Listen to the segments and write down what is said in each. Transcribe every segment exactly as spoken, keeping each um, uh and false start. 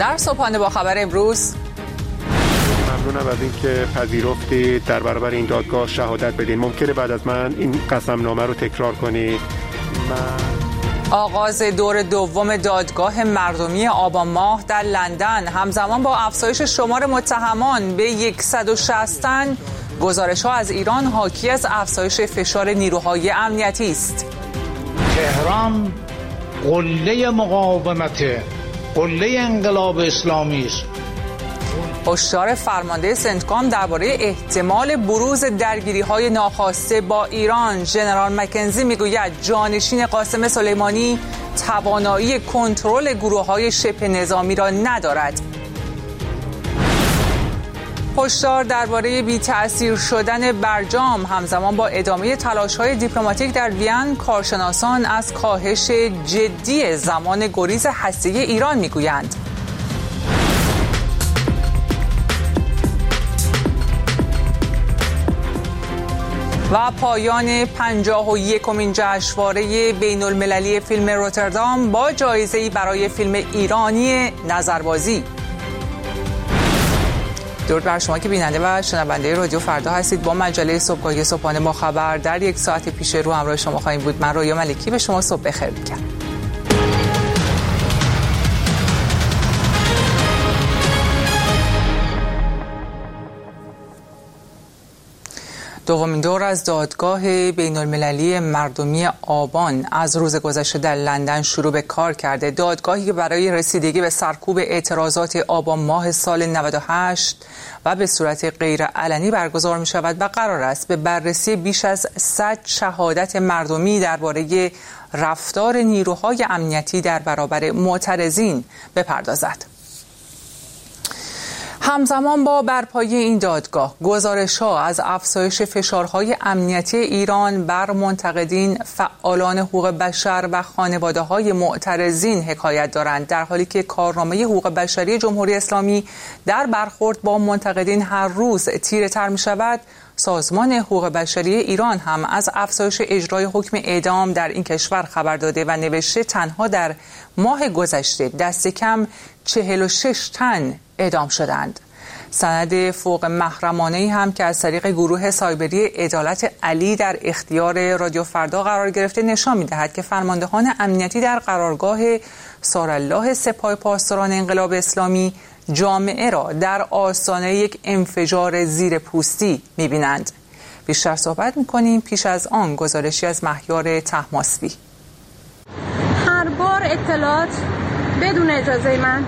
در صبحانه با خبر امروز ممنونم از اینکه پذیرفتید در برابر این دادگاه شهادت بدین. ممکنه بعد از من این قسمنامه رو تکرار کنید؟ من... آغاز دور دوم دادگاه مردمی آبان ماه در لندن همزمان با افزایش شمار متهمان به صد و شصت تن، گزارش‌ها از ایران حاکی از افزایش فشار نیروهای امنیتی است. تهران قله مقاومت، قله انقلاب اسلامی است. هشدار فرمانده سنتکام درباره احتمال بروز درگیری‌های ناخواسته با ایران. ژنرال مکنزی میگوید جانشین قاسم سلیمانی توانایی کنترل گروه‌های شبه نظامی را ندارد. هشدار درباره بی‌تأثیر شدن برجام همزمان با ادامه تلاش‌های دیپلماتیک در وین، کارشناسان از کاهش جدی زمان گریز هسته‌ای ایران میگویند. و پایان پنجاه و یکمین جشنواره بین المللی فیلم روتردام با جایزه‌ای برای فیلم ایرانی نظربازی. درود بر شما که بیننده و شنونده رادیو فردا هستید. با مجله صبحگاهی صبحانه با خبر در یک ساعت پیش رو همراه شما خواهیم بود. من رویا ملکی به شما صبح بخیر میگم. دومین دور از دادگاه بین المللی مردمی آبان از روز گذشته در لندن شروع به کار کرده. دادگاهی که برای رسیدگی به سرکوب اعتراضات آبان ماه سال نود و هشت و به صورت غیر علنی برگزار می شود و قرار است به بررسی بیش از صد شهادت مردمی درباره رفتار نیروهای امنیتی در برابر معترضین بپردازد. همزمان با برپایی این دادگاه، گزارش‌ها از افزایش فشارهای امنیتی ایران بر منتقدین، فعالان حقوق بشر و خانواده‌های معترضین حکایت دارند، در حالی که کارنامه حقوق بشری جمهوری اسلامی در برخورد با منتقدین هر روز تیره‌تر می‌شود. سازمان حقوق بشری ایران هم از افزایش اجرای حکم اعدام در این کشور خبر داده و نوشته تنها در ماه گذشته دست کم چهل و شش تن اعدام شدند. سند فوق محرمانه‌ای هم که از طریق گروه سایبری عدالت علی در اختیار رادیو فردا قرار گرفته نشان می‌دهد که فرماندهان امنیتی در قرارگاه سارالله سپاه پاسداران انقلاب اسلامی جامعه را در آستانه یک انفجار زیر پوستی می‌بینند. بیشتر صحبت می‌کنیم پیش از آن گزارشی از مهیار طهماسبی. هر بار اطلاعات بدون اجازه من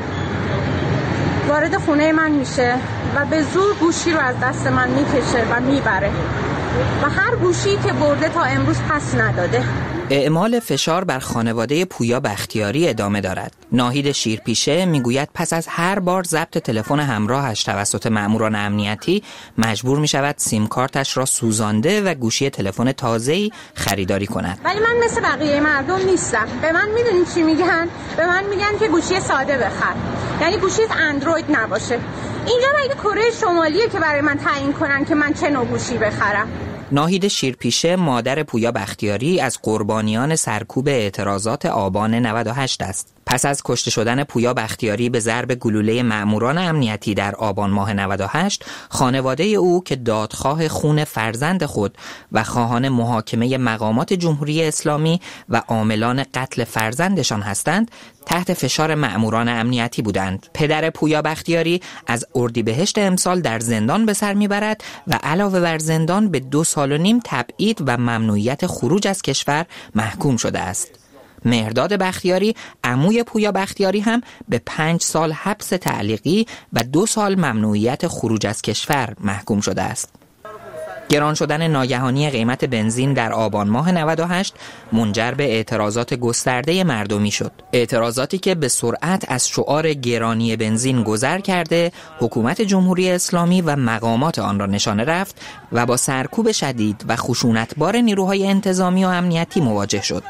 وارد خونه من میشه و به زور گوشی رو از دست من میکشه و میبره و هر گوشی که برده تا امروز پس نداده. اعمال فشار بر خانواده پویا بختیاری ادامه دارد. ناهید شیرپیشه میگوید پس از هر بار ضبط تلفن همراهش توسط مأموران امنیتی مجبور میشود سیم کارتش را سوزانده و گوشی تلفن تازه‌ای خریداری کند. ولی من مثل بقیه مردم نیستم. به من میدونید چی میگن؟ به من میگن که گوشی ساده بخر. یعنی گوشی اندروید نباشه. اینجا مگه کره شمالیه که برای من تعیین کنن که من چه نوع گوشی بخرم؟ ناهید شیرپیشه مادر پویا بختیاری از قربانیان سرکوب اعتراضات آبان نود و هشت است. پس از کشته شدن پویا بختیاری به ضرب گلوله مأموران امنیتی در آبان ماه نود و هشت، خانواده او که دادخواه خون فرزند خود و خواهان محاکمه مقامات جمهوری اسلامی و عاملان قتل فرزندشان هستند، تحت فشار مأموران امنیتی بودند. پدر پویا بختیاری از اردیبهشت امسال در زندان به سر میبرد و علاوه بر زندان به دو سال و نیم تبعید و ممنوعیت خروج از کشور محکوم شده است. مهرداد بختیاری عموی پویا بختیاری هم به پنج سال حبس تعلیقی و دو سال ممنوعیت خروج از کشور محکوم شده است. گران شدن ناگهانی قیمت بنزین در آبان ماه نود و هشت منجر به اعتراضات گسترده مردمی شد. اعتراضاتی که به سرعت از شعار گرانی بنزین گذر کرده، حکومت جمهوری اسلامی و مقامات آن را نشانه رفت و با سرکوب شدید و خشونتبار نیروهای انتظامی و امنیتی مواجه شد.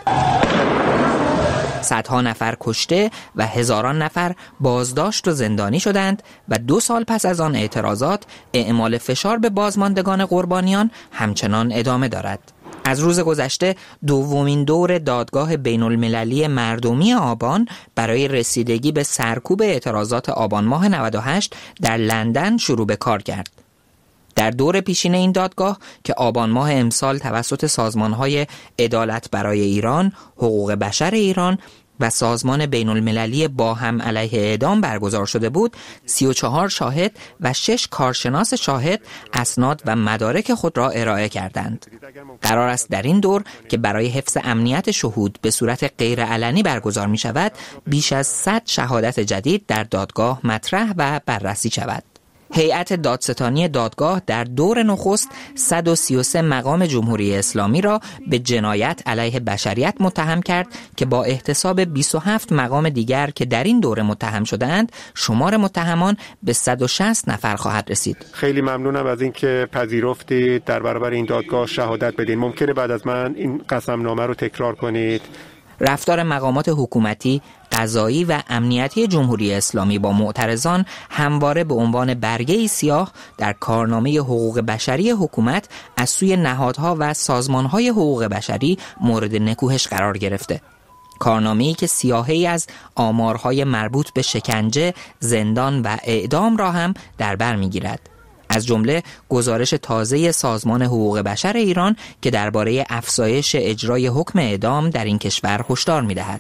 صدها نفر کشته و هزاران نفر بازداشت و زندانی شدند و دو سال پس از آن اعتراضات، اعمال فشار به بازماندگان قربانیان همچنان ادامه دارد. از روز گذشته دومین دور دادگاه بین المللی مردمی آبان برای رسیدگی به سرکوب اعتراضات آبان ماه نود و هشت در لندن شروع به کار کرد. در دور پیشین این دادگاه که آبان ماه امسال توسط سازمان‌های عدالت برای ایران، حقوق بشر ایران و سازمان بین المللی با هم علیه اعدام برگزار شده بود، سی و چهار شاهد و شش کارشناس شاهد اسناد و مدارک خود را ارائه کردند. قرار است در این دور که برای حفظ امنیت شهود به صورت غیرعلنی برگزار می شود، بیش از صد شهادت جدید در دادگاه مطرح و بررسی شود. هیئت دادستانی دادگاه در دور نخست صد و سی و سه مقام جمهوری اسلامی را به جنایت علیه بشریت متهم کرد که با احتساب بیست و هفت مقام دیگر که در این دوره متهم شده‌اند، شمار متهمان به صد و شصت نفر خواهد رسید. خیلی ممنونم از اینکه پذیرفتید در برابر این دادگاه شهادت بدین. ممکنه بعد از من این قسمنامه رو تکرار کنید؟ رفتار مقامات حکومتی، قضایی و امنیتی جمهوری اسلامی با معترضان همواره به عنوان برگه‌ای سیاه در کارنامه حقوق بشری حکومت از سوی نهادها و سازمانهای حقوق بشری مورد نکوهش قرار گرفته. کارنامه‌ای که سیاهی از آمارهای مربوط به شکنجه، زندان و اعدام را هم در بر می‌گیرد. از جمله گزارش تازه سازمان حقوق بشر ایران که درباره افزایش اجرای حکم اعدام در این کشور هشدار می‌دهد.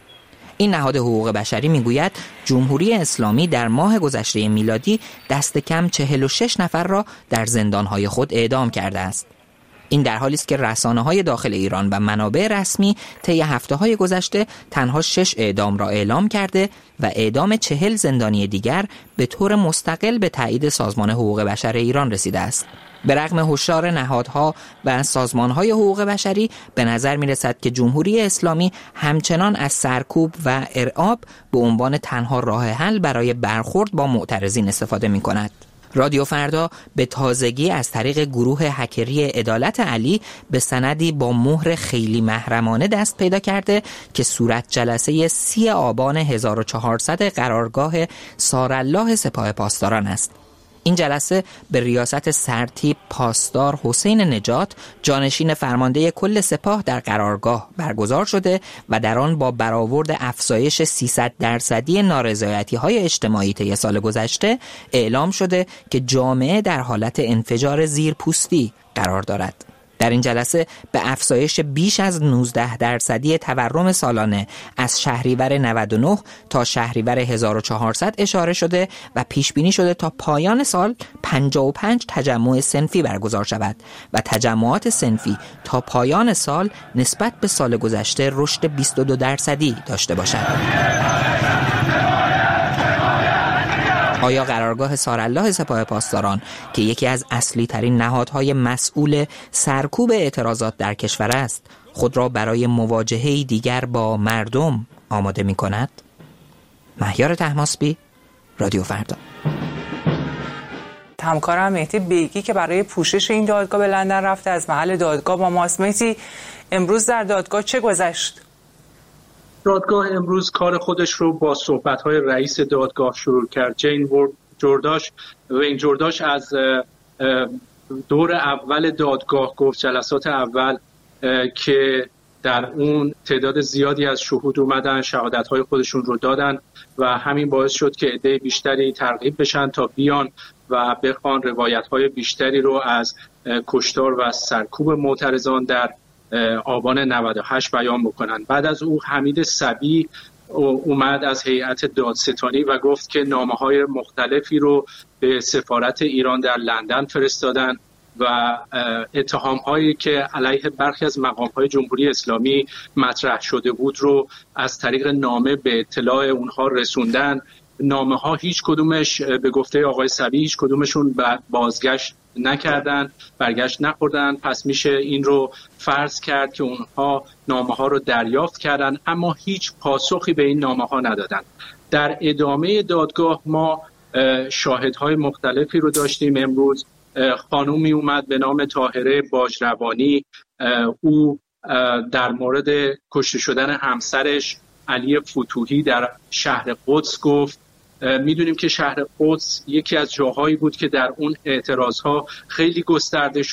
این نهاد حقوق بشری میگوید جمهوری اسلامی در ماه گذشته میلادی دست کم چهل و شش نفر را در زندانهای خود اعدام کرده است. این در حالی است که رسانه‌های داخل ایران و منابع رسمی طی هفته‌های گذشته تنها شش اعدام را اعلام کرده و اعدام چهل زندانی دیگر به طور مستقل به تایید سازمان حقوق بشر ایران رسیده است. به رغم هشدار نهادها و سازمانهای حقوق بشری به نظر می رسد که جمهوری اسلامی همچنان از سرکوب و ارعاب به عنوان تنها راه حل برای برخورد با معترضین استفاده می کند. رادیو فردا به تازگی از طریق گروه هکری عدالت علی به سندی با مهر خیلی محرمانه دست پیدا کرده که صورت جلسه سی آبان هزار و چهارصد قرارگاه سارالله سپاه پاسداران است. این جلسه به ریاست سرتیپ پاسدار حسین نجات، جانشین فرمانده کل سپاه در قرارگاه برگزار شده و در آن با برآورد افزایش سیصد درصدی نارضایتی‌های اجتماعی طی سال گذشته اعلام شده که جامعه در حالت انفجار زیرپوستی قرار دارد. در این جلسه به افزایش بیش از نوزده درصدی تورم سالانه از شهریور نود و نه تا شهریور هزار و چهارصد اشاره شده و پیش بینی شده تا پایان سال پنجاه و پنج تجمع صنفی برگزار شود و تجمعات صنفی تا پایان سال نسبت به سال گذشته رشد بیست و دو درصدی داشته باشد. آیا قرارگاه سارالله سپاه پاسداران که یکی از اصلی ترین نهادهای مسئول سرکوب اعتراضات در کشور است، خود را برای مواجهه دیگر با مردم آماده می کند؟ مهیار طهماسبی، رادیو فردا. همکارم مهدی بیگی که برای پوشش این دادگاه به لندن رفته از محل دادگاه با ماست. مهدی، امروز در دادگاه چه گذشت؟ دادگاه امروز کار خودش رو با صحبت‌های رئیس دادگاه شروع کرد. جین جورداش و این جورداش از دور اول دادگاه گفت، جلسات اول که در اون تعداد زیادی از شهود اومدن، شهادت‌های خودشون رو دادن و همین باعث شد که عده بیشتری ترغیب بشن تا بیان و بخوان روایت‌های بیشتری رو از کشتار و سرکوب معترضان در آبان نود و هشت بیان بکنن. بعد از او حمید صبی اومد از هیئت دادستانی و گفت که نامه‌های مختلفی رو به سفارت ایران در لندن فرستادن و اتهام‌هایی که علیه برخی از مقام‌های جمهوری اسلامی مطرح شده بود رو از طریق نامه به اطلاع اونها رسوندن. نامه‌ها هیچ کدومش به گفته آقای صبی هیچ کدومشون بازگشت نکردن، برگشت نخوردن. پس میشه این رو فرض کرد که اونها نامه‌ها رو دریافت کردن اما هیچ پاسخی به این نامه‌ها ندادن. در ادامه دادگاه ما شاهدهای مختلفی رو داشتیم. امروز خانومی اومد به نام طاهره باجروانی. او در مورد کشته شدن همسرش علی فتوحی در شهر قدس گفت. میدونیم که شهر قدس یکی از جاهایی بود که در اون اعتراضها خیلی گسترده شد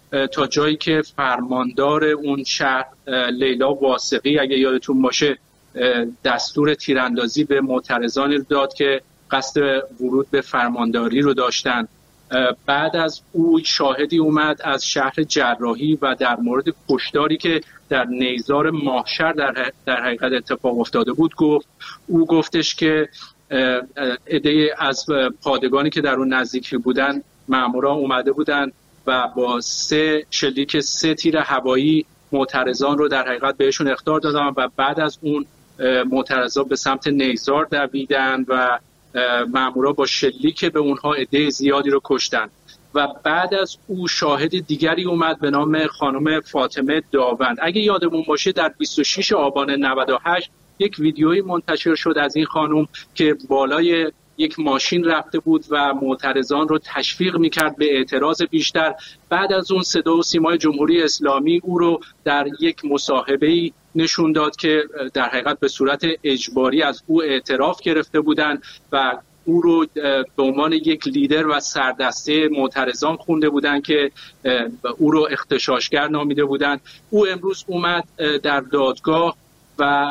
تا جایی که فرماندار اون شهر لیلا واثقی اگه یادتون باشه دستور تیراندازی به معترضانی رو داد که قصد ورود به فرمانداری رو داشتن. بعد از او شاهدی اومد از شهر جراحی و در مورد کشتاری که در نیزار ماهشر در, در حقیقت اتفاق افتاده بود گفت. او گفتش که عده‌ای از پادگانی که در اون نزدیکی بودن مامورا اومده بودن و با سه شلیک سه تیر هوایی معترضان رو در حقیقت بهشون اخطار دادن و بعد از اون معترضان به سمت نیزار دویدن و مامورا با شلیک به اونها عده زیادی رو کشتن. و بعد از او شاهد دیگری اومد به نام خانم فاطمه داوند. اگه یادمون باشه در بیست و شش آبان نود و هشت یک ویدیویی منتشر شد از این خانم که بالای یک ماشین رفته بود و معترضان رو تشویق میکرد به اعتراض بیشتر. بعد از اون صدا و سیمای جمهوری اسلامی او رو در یک مصاحبه‌ای نشون داد که در حقیقت به صورت اجباری از او اعتراف گرفته بودند و او رو به عنوان یک لیدر و سردسته معترضان خونده بودند که او رو اغتشاشگر نامیده بودند. او امروز اومد در دادگاه و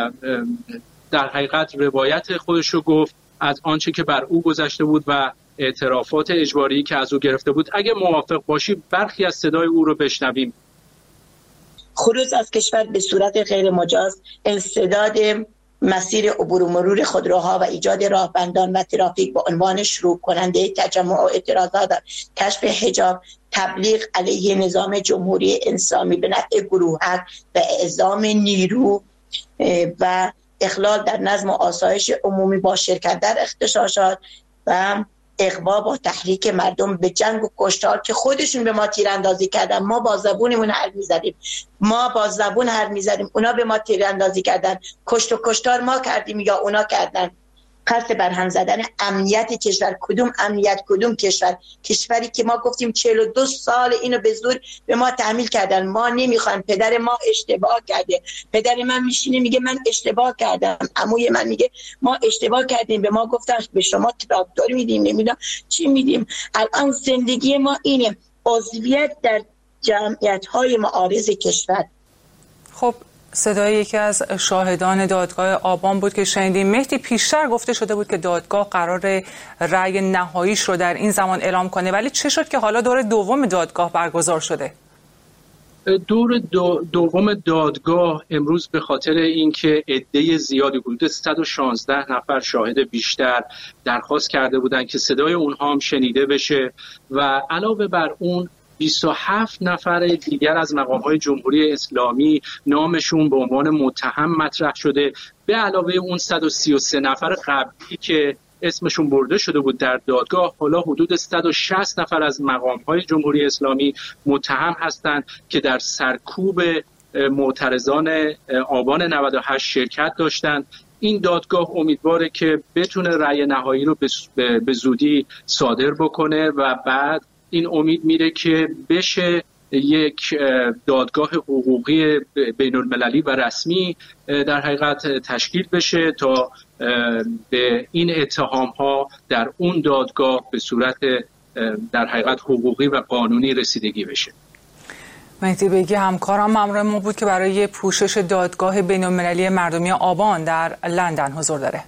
در حقیقت روایت خودش رو گفت از آنچه که بر او گذشته بود و اعترافات اجباری که از او گرفته بود. اگه موافق باشی برخی از صدای او رو بشنویم. خروج از کشور به صورت غیر مجاز، انسداد مسیر عبور و مرور خودروها و ایجاد راهبندان و ترافیک با عنوان شروع کننده تجمع و اعتراضات، کشف حجاب، تبلیغ علیه نظام جمهوری اسلامی به نفع گروهک و اعزام نیرو و اخلال در نظم و آسایش عمومی با شرکت در اغتشاشات و اغوا با تحریک مردم به جنگ و کشتار که خودشون به ما تیراندازی کردن. ما با زبونمون حرف می‌زدیم، ما با زبون حرف می‌زدیم، اونا به ما تیراندازی کردن. کشت و کشتار ما کردیم یا اونا کردن. قصد بر هم زدن امنیت کشور. کدوم امنیت؟ کدوم کشور؟ کشوری که ما گفتیم چهل و دو سال اینو به زور به ما تحمیل کردن. ما نمیخوایم، پدر ما اشتباه کرده. پدر من میشینه میگه من اشتباه کردم، عموی من میگه ما اشتباه کردیم، به ما گفتن به شما تراکتور میدیم، نمیدونم چی میدیم. الان زندگی ما اینه، عضویت در جمعیت‌های معارض کشور. خب صدای یکی از شاهدان دادگاه آبان بود که شنیدیم. مهدی، پیشتر گفته شده بود که دادگاه قرار رأی نهاییش رو در این زمان اعلام کنه، ولی چه شد که حالا دور دوم دادگاه برگزار شده؟ دور دو دوم دادگاه امروز به خاطر اینکه عده زیادی حدود صد و شانزده نفر شاهد بیشتر درخواست کرده بودند که صدای اونها هم شنیده بشه و علاوه بر اون بیست و هفت نفر دیگر از مقام‌های جمهوری اسلامی نامشون به عنوان متهم مطرح شده، به علاوه اون صد و سی و سه نفر قبلی که اسمشون برده شده بود در دادگاه. حالا حدود صد و شصت نفر از مقام‌های جمهوری اسلامی متهم هستند که در سرکوب معترضان آبان نود و هشت شرکت داشتند. این دادگاه امیدواره که بتونه رأی نهایی رو به زودی صادر بکنه و بعد این امید میره که بشه یک دادگاه حقوقی بین المللی و رسمی در حقیقت تشکیل بشه تا به این اتهام ها در اون دادگاه به صورت در حقیقت حقوقی و قانونی رسیدگی بشه. مهدی بیگی همکارم مأمور ما بود که برای پوشش دادگاه بین المللی مردمی آبان در لندن حضور داره.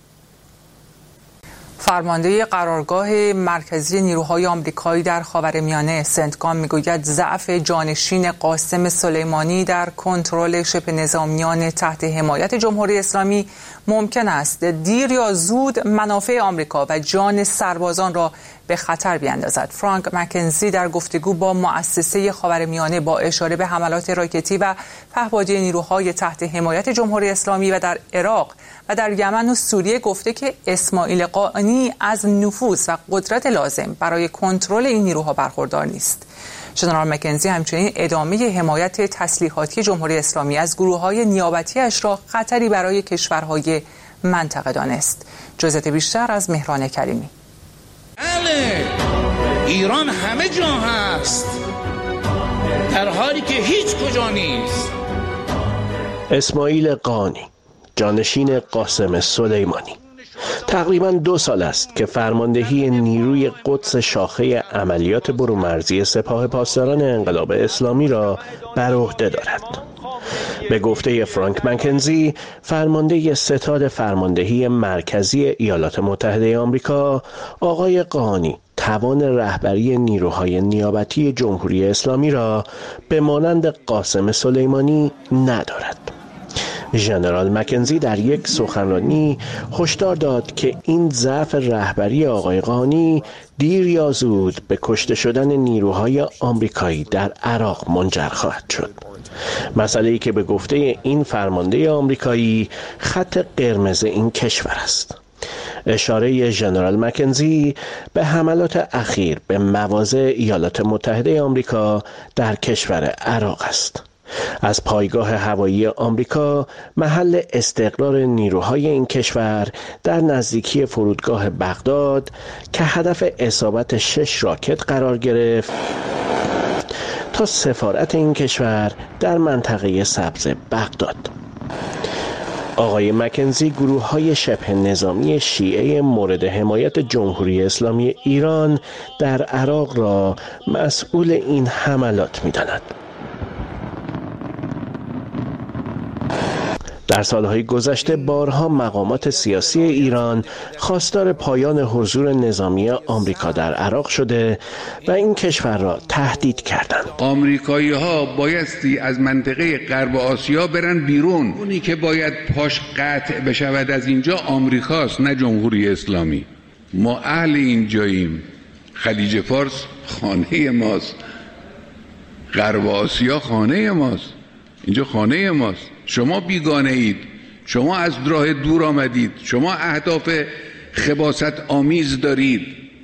فرمانده قرارگاه مرکزی نیروهای آمریکایی در خاورمیانه سنتکام میگوید ضعف جانشین قاسم سلیمانی در کنترل شبه نظامیان تحت حمایت جمهوری اسلامی ممکن است دیر یا زود منافع آمریکا و جان سربازان را به خطر بیاندازد. فرانک مکنزی در گفتگو با مؤسسه خاورمیانه با اشاره به حملات راکتی و پهپادی نیروهای تحت حمایت جمهوری اسلامی و در عراق و در یمن و سوریه گفته که اسماعیل قائنی از نفوذ و قدرت لازم برای کنترل این نیروها برخوردار نیست. ژنرال مکنزی همچنین ادامه حمایت تسلیحاتی جمهوری اسلامی از گروه‌های نیابتی‌اش را خطری برای کشورهای منطقه دانست. جزئیات بیشتر از مهران کریمی. بله، ایران همه جا هست، در حالی که هیچ کجا نیست. اسماعیل قائنی، جانشین قاسم سلیمانی، تقریباً دو سال است که فرماندهی نیروی قدس شاخه عملیات برومرزی سپاه پاسداران انقلاب اسلامی را بر عهده دارد. به گفته فرانک مکنزی، فرمانده ستاد فرماندهی مرکزی ایالات متحده آمریکا، آقای قانی توان رهبری نیروهای نیابتی جمهوری اسلامی را به مانند قاسم سلیمانی ندارد. ژنرال مکنزی در یک سخنرانی هشدار داد که این ضعف رهبری آقای قانی دیر یا زود به کشته شدن نیروهای آمریکایی در عراق منجر خواهد شد. مسئله‌ای که به گفته این فرمانده آمریکایی خط قرمز این کشور است. اشاره ژنرال مکنزی به حملات اخیر به مواضع ایالات متحده آمریکا در کشور عراق است. از پایگاه هوایی آمریکا محل استقرار نیروهای این کشور در نزدیکی فرودگاه بغداد که هدف اصابت شش راکت قرار گرفت تا سفارت این کشور در منطقه سبز بغداد. آقای مکنزی گروه‌های شبه نظامی شیعه مورد حمایت جمهوری اسلامی ایران در عراق را مسئول این حملات می‌داند. در سالهای گذشته بارها مقامات سیاسی ایران خواستار پایان حضور نظامی آمریکا در عراق شده و این کشور را تهدید کردند. آمریکایی ها بایستی از منطقه غرب آسیا برن بیرون. اونی که باید پاش قطع بشود از اینجا آمریکاست، نه جمهوری اسلامی. ما اهل اینجاییم. خلیج فارس خانه ماست، غرب آسیا خانه ماست، اینجا خانه ماست. شما بیگانه اید، شما از راه دور آمدید، شما اهداف خباثت آمیز دارید.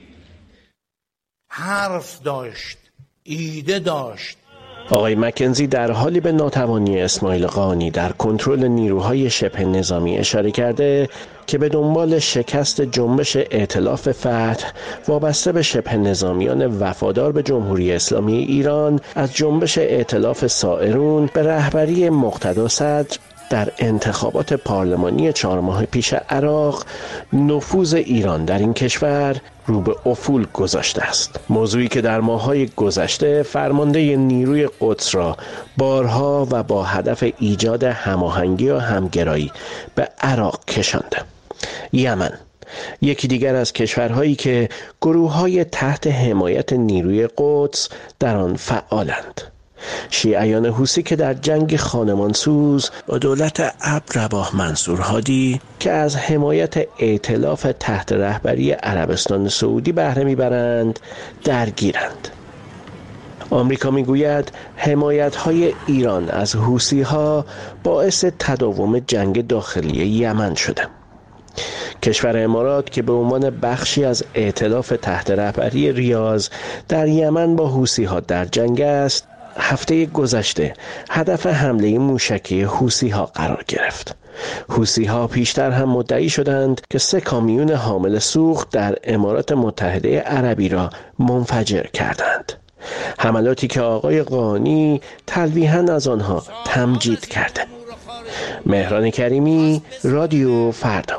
حرف داشت، ایده داشت. آقای مکنزی در حالی به ناتوانی اسماعیل قانی در کنترل نیروهای شبه نظامی اشاره کرده که به دنبال شکست جنبش ائتلاف فتح وابسته به شبه نظامیان وفادار به جمهوری اسلامی ایران از جنبش ائتلاف سائرون به رهبری مقتدا صدر در انتخابات پارلمانی چهار ماه پیش عراق نفوذ ایران در این کشور رو به افول گذاشته است. موضوعی که در ماه‌های گذشته فرمانده نیروی قدس را بارها و با هدف ایجاد هماهنگی و همگرایی به عراق کشانده. یمن یکی دیگر از کشورهایی که گروه‌های تحت حمایت نیروی قدس در آن فعالند. شیعیان حوثی که در جنگ خانمانسوز با دولت عبدالرباح منصور هادی که از حمایت ائتلاف تحت رهبری عربستان سعودی بهره میبرند درگیرند. آمریکا میگوید حمایت‌های ایران از حوثی‌ها باعث تداوم جنگ داخلی یمن شده. کشور امارات که به عنوان بخشی از ائتلاف تحت رهبری ریاض در یمن با حوثی‌ها در جنگ است، هفته گذشته هدف حمله موشکی حوثی‌ها قرار گرفت. حوثی‌ها پیشتر هم مدعی شدند که سه کامیون حامل سوخت در امارات متحده عربی را منفجر کردند. حملاتی که آقای قانی تلویحاً از آنها تمجید کرده. مهران کریمی، رادیو فردا.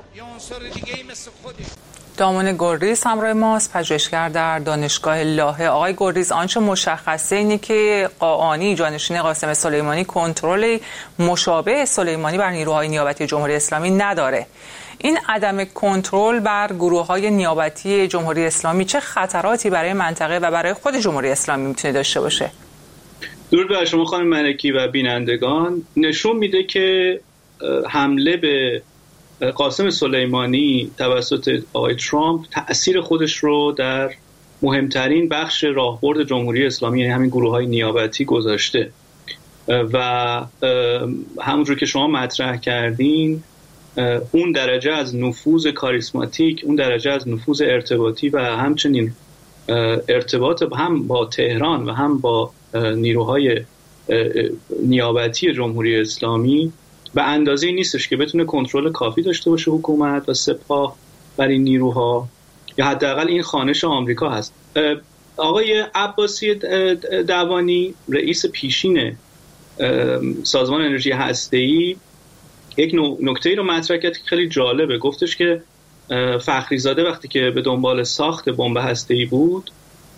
دامان گلریز همراه ماست، پژوهشگر در دانشگاه لاهه. آقای گلریز، آنچه مشخصه اینه که قاآنی جانشین قاسم سلیمانی کنترل مشابه سلیمانی بر نیروهای نیابتی جمهوری اسلامی نداره. این عدم کنترل بر گروه‌های نیابتی جمهوری اسلامی چه خطراتی برای منطقه و برای خود جمهوری اسلامی میتونه داشته باشه؟ درود بر شما خانم ملکی و بینندگان. نشون میده که حمله به قاسم سلیمانی توسط آقای ترامپ تأثیر خودش رو در مهمترین بخش راهبرد جمهوری اسلامی، یعنی همین گروه‌های نیابتی گذاشته و همونجور که شما مطرح کردین اون درجه از نفوذ کاریسماتیک، اون درجه از نفوذ ارتباطی و همچنین ارتباط هم با تهران و هم با نیروهای نیابتی جمهوری اسلامی به اندازه‌ای نیستش که بتونه کنترل کافی داشته باشه حکومت و سپاه بر این نیروها، یا حداقل این خوانش آمریکا هست. آقای عباسی دوانی رئیس پیشین سازمان انرژی هسته‌ای یک نکته‌ای رو مطرح کرد که خیلی جالبه. گفتش که فخریزاده وقتی که به دنبال ساخت بمب هسته‌ای بود،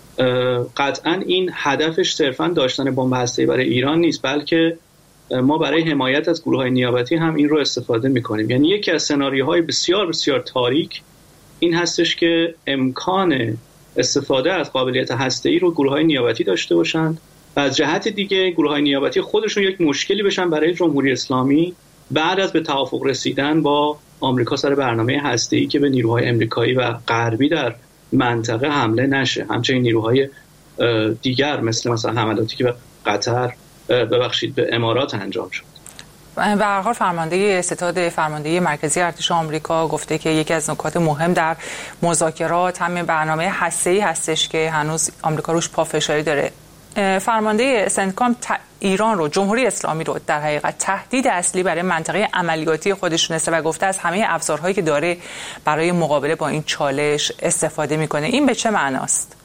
قطعا این هدفش صرفا داشتن بمب هسته‌ای برای ایران نیست، بلکه ما برای حمایت از گروه‌های نیابتی هم این رو استفاده می‌کنیم. یعنی یکی از سناریوهای بسیار بسیار تاریک این هستش که امکان استفاده از قابلیت هسته‌ای رو گروه‌های نیابتی داشته باشند و از جهت دیگه گروه‌های نیابتی خودشون یک مشکلی بشن برای جمهوری اسلامی بعد از به توافق رسیدن با آمریکا سر برنامه هسته‌ای که به نیروهای آمریکایی و غربی در منطقه حمله نشه. همچنین نیروهای دیگر مثل مثلا حملاتی که به قطر ببخشید به امارات انجام شد. به هر حال فرمانده ستاد فرمانده مرکزی ارتش آمریکا گفته که یکی از نکات مهم در مذاکرات همین برنامه هسته‌ای هستش که هنوز آمریکا روش پافشاری داره. فرمانده سنتکام ایران رو، جمهوری اسلامی رو در حقیقت تهدید اصلی برای منطقه عملیاتی خودش دونسته و گفته از همه ابزارهایی که داره برای مقابله با این چالش استفاده میکنه. این به چه معناست؟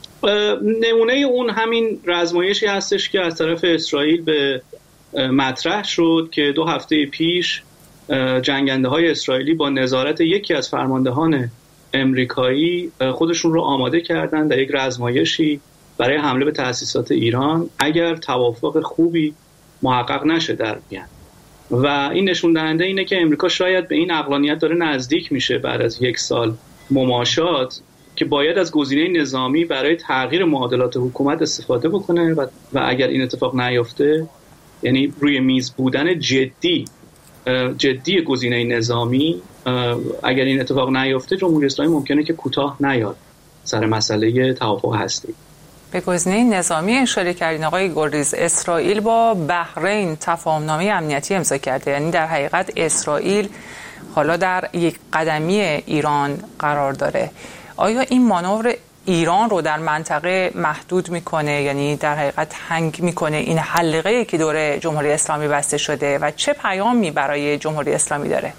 نمونه اون همین رزمایشی هستش که از طرف اسرائیل به مطرح شد که دو هفته پیش جنگنده های اسرائیلی با نظارت یکی از فرماندهان امریکایی خودشون رو آماده کردن در یک رزمایشی برای حمله به تأسیسات ایران اگر توافق خوبی محقق نشه در میان. و این نشون دهنده اینه که امریکا شاید به این عقلانیت داره نزدیک میشه بعد از یک سال مماشات که باید از گزینه نظامی برای تغییر معادلات حکومت استفاده بکنه و, و اگر این اتفاق نیفته، یعنی روی میز بودن جدی جدی گزینه نظامی، اگر این اتفاق نیفته جمهوری اسلامی ممکنه که کوتاه نیاد سر مسئله توافق هسته‌ای. به گزینه نظامی اشاره کردین آقای گلریز. اسرائیل با بحرین تفاهمنامه امنیتی امضا کرده، یعنی در حقیقت اسرائیل حالا در یک قدمی ایران قرار داره. آیا این مانور ایران رو در منطقه محدود میکنه، یعنی در حقیقت هنگ میکنه این حلقه‌ای که دور جمهوری اسلامی بسته شده و چه پیامی برای جمهوری اسلامی داره؟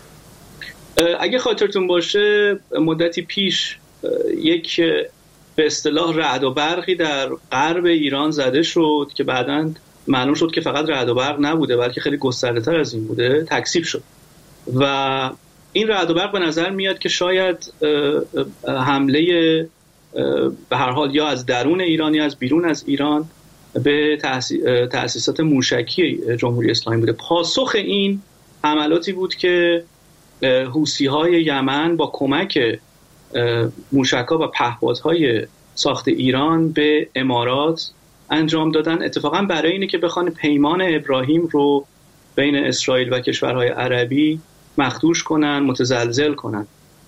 اگه خاطرتون باشه مدتی پیش یک به اصطلاح رعد و برقی در غرب ایران زده شد که بعداً معلوم شد که فقط رعد و برق نبوده بلکه خیلی گسترده‌تر از این بوده، تکثیف شد. و این رعد و برق به نظر میاد که شاید حمله به هر حال یا از درون ایران یا از بیرون از ایران به تأسیسات موشکی جمهوری اسلامی بوده. پاسخ این حملاتی بود که حوثی‌های یمن با کمک موشک‌ها و پهپادهای ساخت ایران به امارات انجام دادن، اتفاقا برای اینه که بخوان پیمان ابراهیم رو بین اسرائیل و کشورهای عربی مخدوش کنن، متزلزل کنن.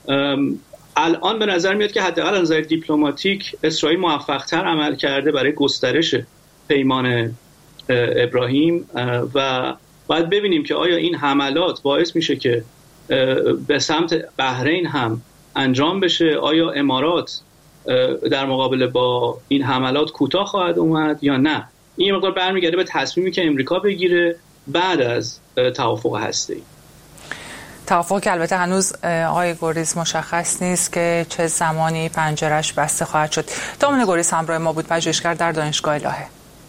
الان به نظر میاد که حداقل از نظر دیپلماتیک اسرائیل موفق‌تر عمل کرده برای گسترش پیمان ابراهیم و باید ببینیم که آیا این حملات باعث میشه که به سمت بحرین هم انجام بشه، آیا امارات در مقابله با این حملات کوتاه خواهد اومد یا نه. این مقدار برمیگرده به تصمیمی که امریکا بگیره بعد از توافق هسته‌ای. توافق که البته هنوز آقای گریز مشخص نیست که چه زمانی پنجرش بسته خواهد شد. دامن گریز همراه ما بود، پژوهشگر در دانشگاه لاهه.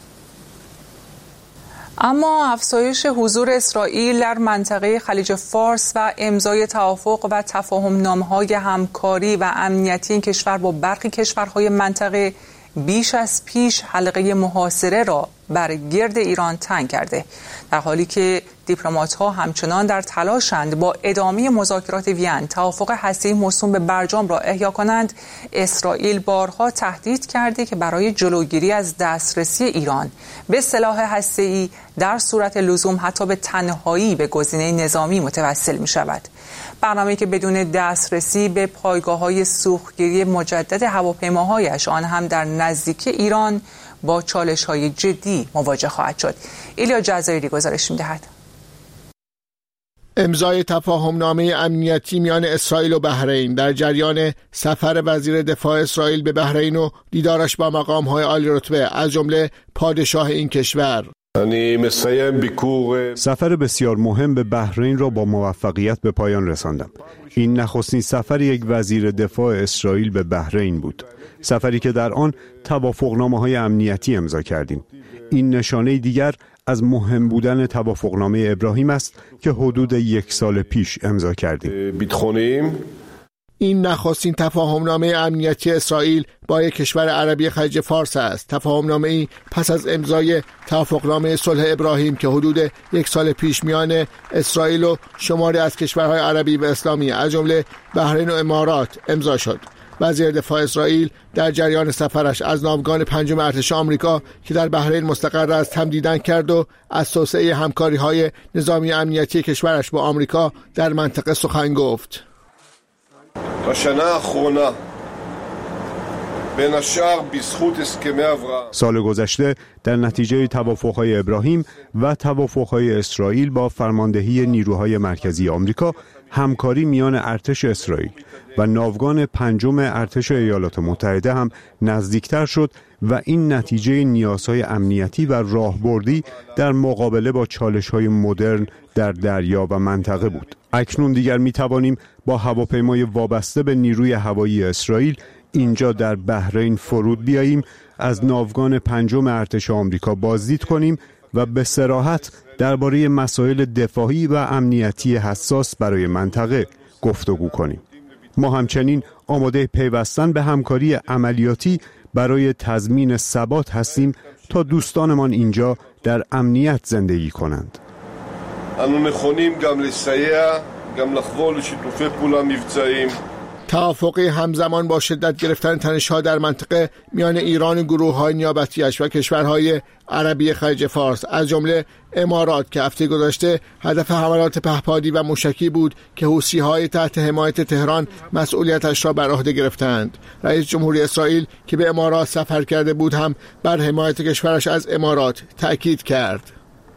اما افزایش حضور اسرائیل در منطقه خلیج فارس و امضای توافق و تفاهم‌نامه‌های همکاری و امنیتی این کشور با برخی کشورهای منطقه بیش از پیش حلقه محاصره را بر گرد ایران تنگ کرده، در حالی که دیپلمات‌ها همچنان در تلاشند با ادامه مذاکرات وین توافق هسته‌ای موسوم به برجام را احیا کنند. اسرائیل بارها تهدید کرده که برای جلوگیری از دسترسی ایران به سلاح هسته‌ای در صورت لزوم حتی به تنهایی به گزینه نظامی متوسل می‌شود. برنامه‌ای که بدون دسترسی به پایگاه‌های سوختگیری مجدد هواپیماهایش آن هم در نزدیکی ایران با چالش‌های جدی مواجه خواهد شد. ایلیا جزایری گزارش می‌دهد. امضای تفاهمنامه امنیتی میان اسرائیل و بحرین در جریان سفر وزیر دفاع اسرائیل به بحرین و دیدارش با مقام‌های عالی رتبه از جمله پادشاه این کشور. سفر بسیار مهم به بحرین را با موفقیت به پایان رساندم. این نخستین سفر یک وزیر دفاع اسرائیل به بحرین بود، سفری که در آن توافقنامه‌های امنیتی امضا کردیم. این نشانه دیگر از مهم بودن توافقنامه ابراهیم است که حدود یک سال پیش امضا کردیم. این نخستین تفاهمنامه امنیتی اسرائیل با یک کشور عربی خلیج فارس است. تفاهمنامه ای پس از امضای توافقنامه صلح ابراهیم که حدود یک سال پیش میان اسرائیل و شماری از کشورهای عربی و اسلامی از جمله بحرین و امارات امضا شد. وزیر دفاع اسرائیل در جریان سفرش از ناوگان پنجم ارتش آمریکا که در بحرین مستقر است هم دیدن کرد و از توسعه همکاری‌های نظامی امنیتی کشورش با آمریکا در منطقه سخن گفت. سال گذشته در نتیجه توافق‌های ابراهیم و توافق‌های اسرائیل با فرماندهی نیروهای مرکزی آمریکا، همکاری میان ارتش اسرائیل و ناوگان پنجم ارتش ایالات متحده هم نزدیکتر شد و این نتیجه نیازهای امنیتی و راهبردی در مقابله با چالش‌های مدرن در دریا و منطقه بود. اکنون دیگر می‌توانیم با هواپیمای وابسته به نیروی هوایی اسرائیل اینجا در بحرین فرود بیاییم، از ناوگان پنجم ارتش آمریکا بازدید کنیم و به صراحت درباره مسائل دفاعی و امنیتی حساس برای منطقه گفتگو کنیم. ما همچنین آماده پیوستن به همکاری عملیاتی برای تضمین ثبات هستیم تا دوستانمان اینجا در امنیت زندگی کنند. אנו נכונים גם לסייע, גם לחבור לשיתופי פעולה מבצעיים. توافقی همزمان با شدت گرفتن تنش‌ها در منطقه میان ایران و گروه‌های نیابتی‌اش و کشورهای عربی خلیج فارس از جمله امارات که هفته گذشته هدف حملات پهپادی و موشکی بود که حوثی‌های تحت حمایت تهران مسئولیتش را بر عهده گرفتند. رئیس جمهوری اسرائیل که به امارات سفر کرده بود هم بر حمایت کشورش از امارات تأکید کرد.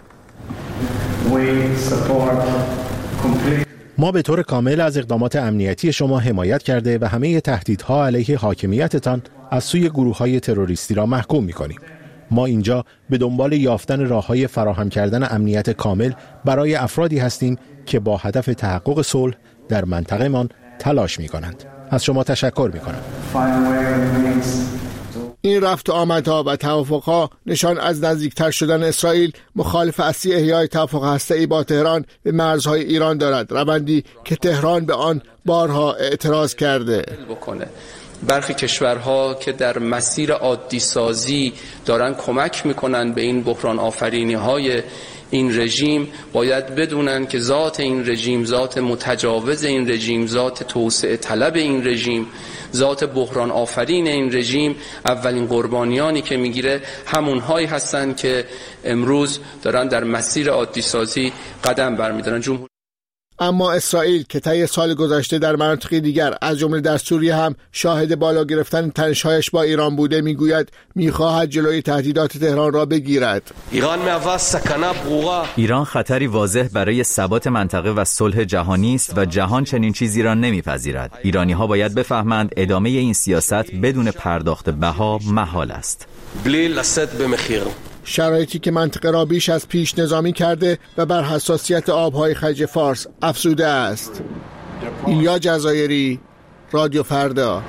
ما به طور کامل از اقدامات امنیتی شما حمایت کرده و همه تهدیدها علیه حاکمیتتان از سوی گروه‌های تروریستی را محکوم می‌کنیم. ما اینجا به دنبال یافتن راه‌های فراهم کردن امنیت کامل برای افرادی هستیم که با هدف تحقق صلح در منطقه‌مان تلاش می‌کنند. از شما تشکر می‌کنم. این رفت و آمدها و توافقها نشان از نزدیکتر شدن اسرائیل مخالف اصلی احیای توافق هسته‌ای با تهران به مرزهای ایران دارد، روندی که تهران به آن بارها اعتراض کرده. برخی کشورها که در مسیر عادی سازی دارن کمک میکنن به این بحران آفرینی های این رژیم باید بدونن که ذات این رژیم، ذات متجاوز این رژیم، ذات توسعه طلب این رژیم، ذات بحران آفرین این رژیم اولین قربانیانی که میگیره همونهایی هستن که امروز دارن در مسیر عادی سازی قدم برمیدارن. جمهوری اما اسرائیل که طی سال گذشته در مناطق دیگر از جمله در سوریه هم شاهد بالا گرفتن تنش‌هایش با ایران بوده، میگوید میخواهد جلوی تهدیدات تهران را بگیرد. ایران خطری واضح برای ثبات منطقه و صلح جهانی است و جهان چنین چیزی را نمیپذیرد. ایرانی‌ها باید بفهمند ادامه این سیاست بدون پرداخت بها محال است. شرایطی که منطقه را بیش از پیش نظامی کرده و بر حساسیت آبهای خلیج فارس افزوده است. ایلیا جزایری، رادیو فردا.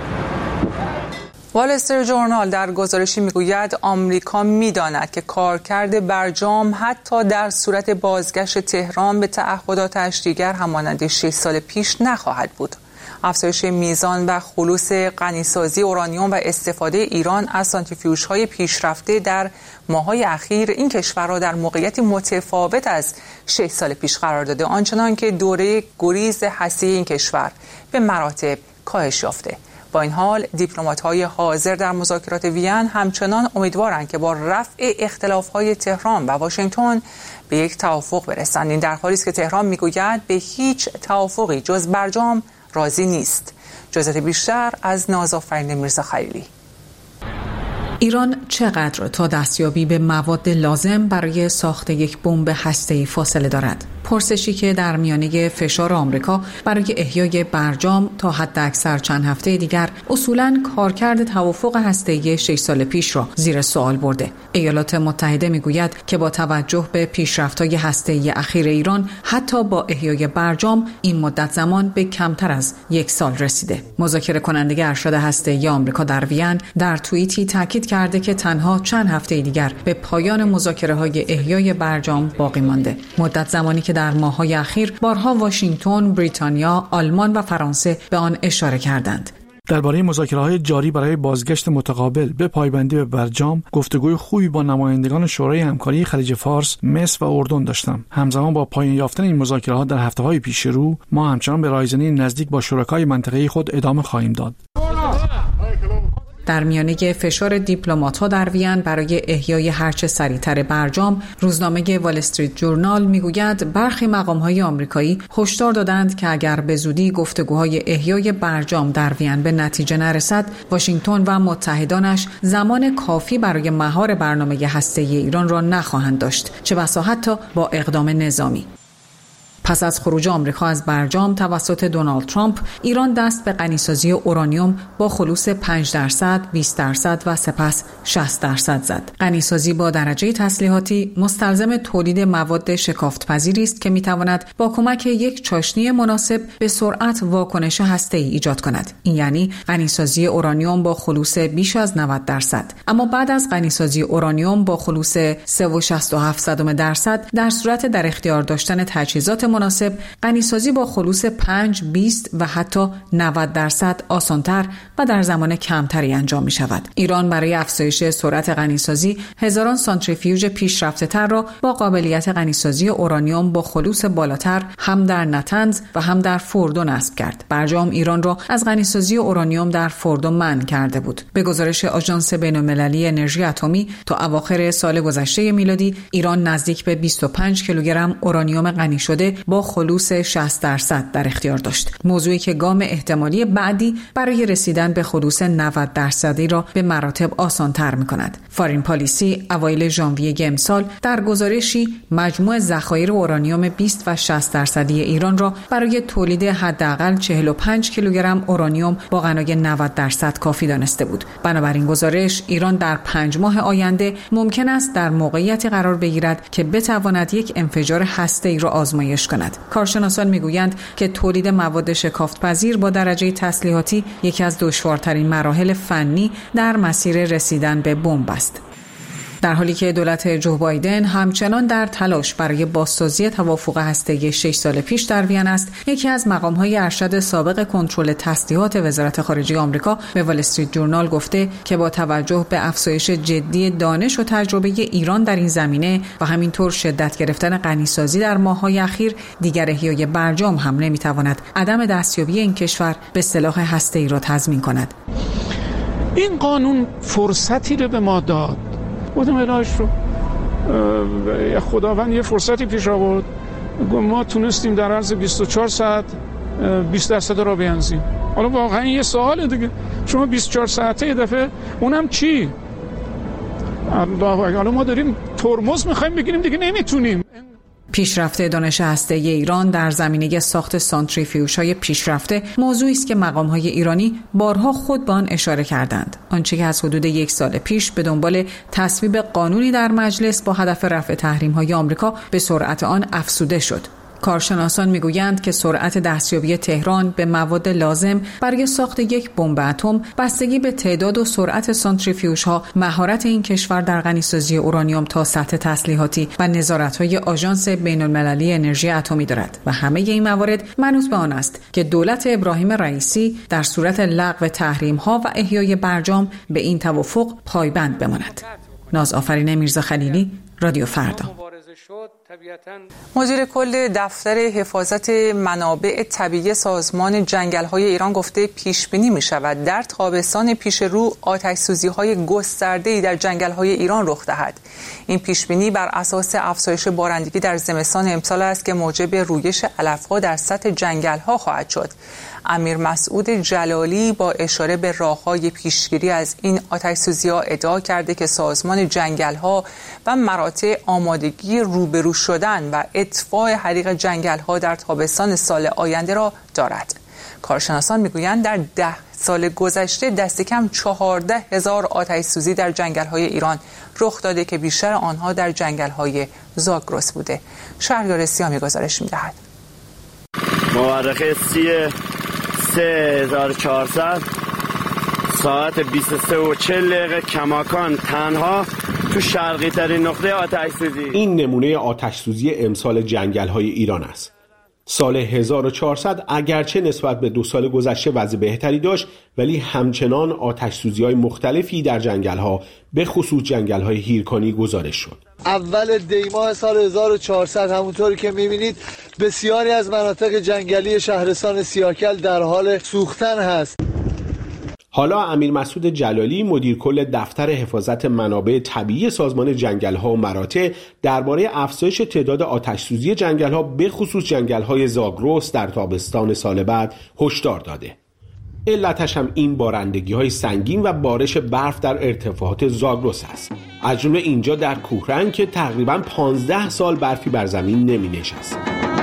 وال استریت ژورنال در گزارشی میگوید آمریکا میداند که کارکرد برجام حتی در صورت بازگشت تهران به تعهداتش دیگر همانند شش سال پیش نخواهد بود. افزایش میزان و خلوص غنیسازی اورانیوم و استفاده ایران از سانتریفیوژهای پیشرفته در ماه‌های اخیر این کشور را در موقعیتی متفاوت از شش سال پیش قرار داده، آنچنان که دوره گریز هسته‌ای این کشور به مراتب کاهش یافته. با این حال دیپلمات‌های حاضر در مذاکرات وین همچنان امیدوارند که با رفع اختلاف‌های تهران و واشنگتن به یک توافق برسند. این در حالی است که تهران می‌گوید به هیچ توافقی جز برجام راضی نیست. جزئیات بیشتر از نازآفرین میرزا خلیلی. ایران چقدر تا دستیابی به مواد لازم برای ساخت یک بمب هسته‌ای فاصله دارد؟ پرسشی که در میانه فشار آمریکا برای احیای برجام تا حد اکثر چند هفته دیگر اصولاً کارکرد توافق هسته‌ای شش سال پیش را زیر سوال برده. ایالات متحده میگوید که با توجه به پیشرفت‌های هسته‌ای اخیر ایران حتی با احیای برجام این مدت زمان به کمتر از یک سال رسیده. مذاکره کننده ارشد هسته‌ای آمریکا در وین در توییتی تاکید کرده که تنها چند هفته دیگر به پایان مذاکره‌های احیای برجام باقی مانده. مدت زمانی که در ماه‌های اخیر بارها واشنگتن، بریتانیا، آلمان و فرانسه به آن اشاره کردند. درباره مذاکره‌های جاری برای بازگشت متقابل به پایبندی به برجام گفتگوی خوبی با نمایندگان شورای همکاری خلیج فارس، مصر و اردن داشتم. همزمان با پایان یافتن این مذاکره‌ها در هفته‌های پیش رو، ما همچنان به رایزنی نزدیک با شرکای منطقه‌ای خود ادامه خواهیم داد. در میانه فشار دیپلمات‌ها در وین برای احیای هرچه سریعتر برجام، روزنامه وال استریت جورنال میگوید برخی مقام‌های آمریکایی هشدار دادند که اگر به زودی گفتگوهای احیای برجام در وین به نتیجه نرسد، واشنگتن و متحدانش زمان کافی برای مهار برنامه هسته‌ای ایران را نخواهند داشت، چه بسا حتی با اقدام نظامی. پس از خروج آمریکا از برجام توسط دونالد ترامپ، ایران دست به غنیسازی اورانیوم با خلوص پنج درصد، بیست درصد و سپس شصت درصد زد. غنیسازی با درجه تسلیحاتی مستلزم تولید مواد شکافت‌پذیری است که می‌تواند با کمک یک چاشنی مناسب به سرعت واکنش هسته‌ای ایجاد کند. این یعنی غنیسازی اورانیوم با خلوص بیش از نود درصد. اما بعد از غنیسازی اورانیوم با خلوص سه و شصت و هفت صدم درصد، در صورت در اختیار داشتن تجهیزات مناسب، غنیسازی با خلوص پنج، بیست و حتی نود درصد آسانتر و در زمان کمتری انجام می شود. ایران برای افزایش سرعت غنیسازی هزاران سانتریفیوژ پیشرفته تر را با قابلیت غنیسازی اورانیوم با خلوص بالاتر هم در نتنز و هم در فوردو نصب کرد. برجام ایران را از غنیسازی اورانیوم در فوردو منع کرده بود. به گزارش آژانس بین‌المللی انرژی اتمی، تا اواخر سال گذشته میلادی ایران نزدیک به بیست و پنج کیلوگرم اورانیوم غنی شده با خلوص شصت درصد در اختیار داشت. موضوعی که گام احتمالی بعدی برای رسیدن به خلوص نود درصدی را به مراتب آسان‌تر می‌کند. فارین پالیسی اوایل ژانویه امسال در گزارشی مجموع ذخایر اورانیوم بیست و شصت درصدی ایران را برای تولید حداقل چهل و پنج کیلوگرم اورانیوم با غنای نود درصد کافی دانسته بود. بنابراین گزارش ایران در پنج ماه آینده ممکن است در موقعیتی قرار بگیرد که بتواند یک انفجار هسته‌ای را آزمایش کند. کارشناسان میگویند که تولید مواد شکافت‌پذیر با درجه تسلیحاتی یکی از دشوارترین مراحل فنی در مسیر رسیدن به بمب است. در حالی که دولت جو بایدن همچنان در تلاش برای بازسازی توافق هسته‌ای شش سال پیش در وین است، یکی از مقام‌های ارشد سابق کنترل تسلیحات وزارت خارجه آمریکا به وال استریت جورنال گفته که با توجه به افزایش جدی دانش و تجربه ایران در این زمینه و همینطور شدت گرفتن غنیسازی در ماه‌های اخیر، دیگر احیای برجام هم نمی‌تواند عدم دستیابی این کشور به سلاح هسته‌ای را تضمین کند. این قانون فرصتی رو به ما داد. بودم الهش رو خداوند یه فرصتی پیش آورد، ما تونستیم در عرض بیست و چهار ساعت بیست درصد را بیانزیم. حالا واقعا یه سواله دیگه، شما بیست و چهار ساعته یه دفعه اونم چی؟ حالا ما داریم ترمز میخوایم بگیریم دیگه نمیتونیم. پیشرفت دانش هسته‌ای ایران در زمینه ساخت سانتریفیوژهای پیشرفته موضوعی است که مقام‌های ایرانی بارها خود به آن اشاره کردند. آنچه که از حدود یک سال پیش به دنبال تصویب قانونی در مجلس با هدف رفع تحریم‌های آمریکا به سرعت آن افزوده شد. کارشناسان میگویند که سرعت دستیابی تهران به مواد لازم برای ساخت یک بمب اتم بستگی به تعداد و سرعت سانتریفیوژها، مهارت این کشور در غنیسازی اورانیوم تا سطح تسلیحاتی و نظارت‌های آژانس بین‌المللی انرژی اتمی دارد و همه این موارد منوط به آن است که دولت ابراهیم رئیسی در صورت لغو تحریم‌ها و احیای برجام به این توافق پایبند بماند. نازآفرین میرزا خلیلی، رادیو فردا. مدیر کل دفتر حفاظت منابع طبیعی سازمان جنگل‌های ایران گفته پیش بینی می‌شود در تابستان پیش رو آتش‌سوزی‌های گسترده‌ای در جنگل‌های ایران رخ دهد. این پیش بینی بر اساس افزایش بارندگی در زمستان امسال است که موجب رویش علف‌ها در سطح جنگل‌ها خواهد شد. امیر مسعود جلالی با اشاره به راه‌های پیشگیری از این آتش‌سوزی‌ها ادعا کرده که سازمان جنگل‌ها و مراتع آمادگی روبرو شدن و اطفاء حریق جنگل‌ها در تابستان سال آینده را دارد. کارشناسان میگویند در ده سال گذشته دست کم چهارده هزار آتش‌سوزی در جنگل‌های ایران رخ داده که بیشتر آنها در جنگل‌های زاگرس بوده. شهریار سیامی گزارش می‌دهد. مورخه سی سه هزار و چهارصد ساعت بیست و سه و چهل دقیقه کماکان تنها تو شرقی ترین نقطه آتش سوزی. این نمونه آتش سوزی امسال جنگل های ایران است. سال هزار و چهارصد اگرچه نسبت به دو سال گذشته وضع بهتری داشت، ولی همچنان آتش سوزی های مختلفی در جنگل ها به خصوص جنگل های هیرکانی گزارش شد. اول دی ماه سال هزار و چهارصد همونطوری که می‌بینید بسیاری از مناطق جنگلی شهرستان سیاکل در حال سوختن هست. حالا امیر مسعود جلالی مدیر کل دفتر حفاظت منابع طبیعی سازمان جنگل‌ها و مراتع درباره افزایش تعداد آتش‌سوزی جنگل‌ها به خصوص جنگل‌های زاگرس در تابستان سال بعد هشدار داده. علتش هم این بارندگی‌های سنگین و بارش برف در ارتفاعات زاگرس است. از جمله اینجا در کوهرنگ که تقریباً پانزده سال برفی بر زمین نمی‌نشست.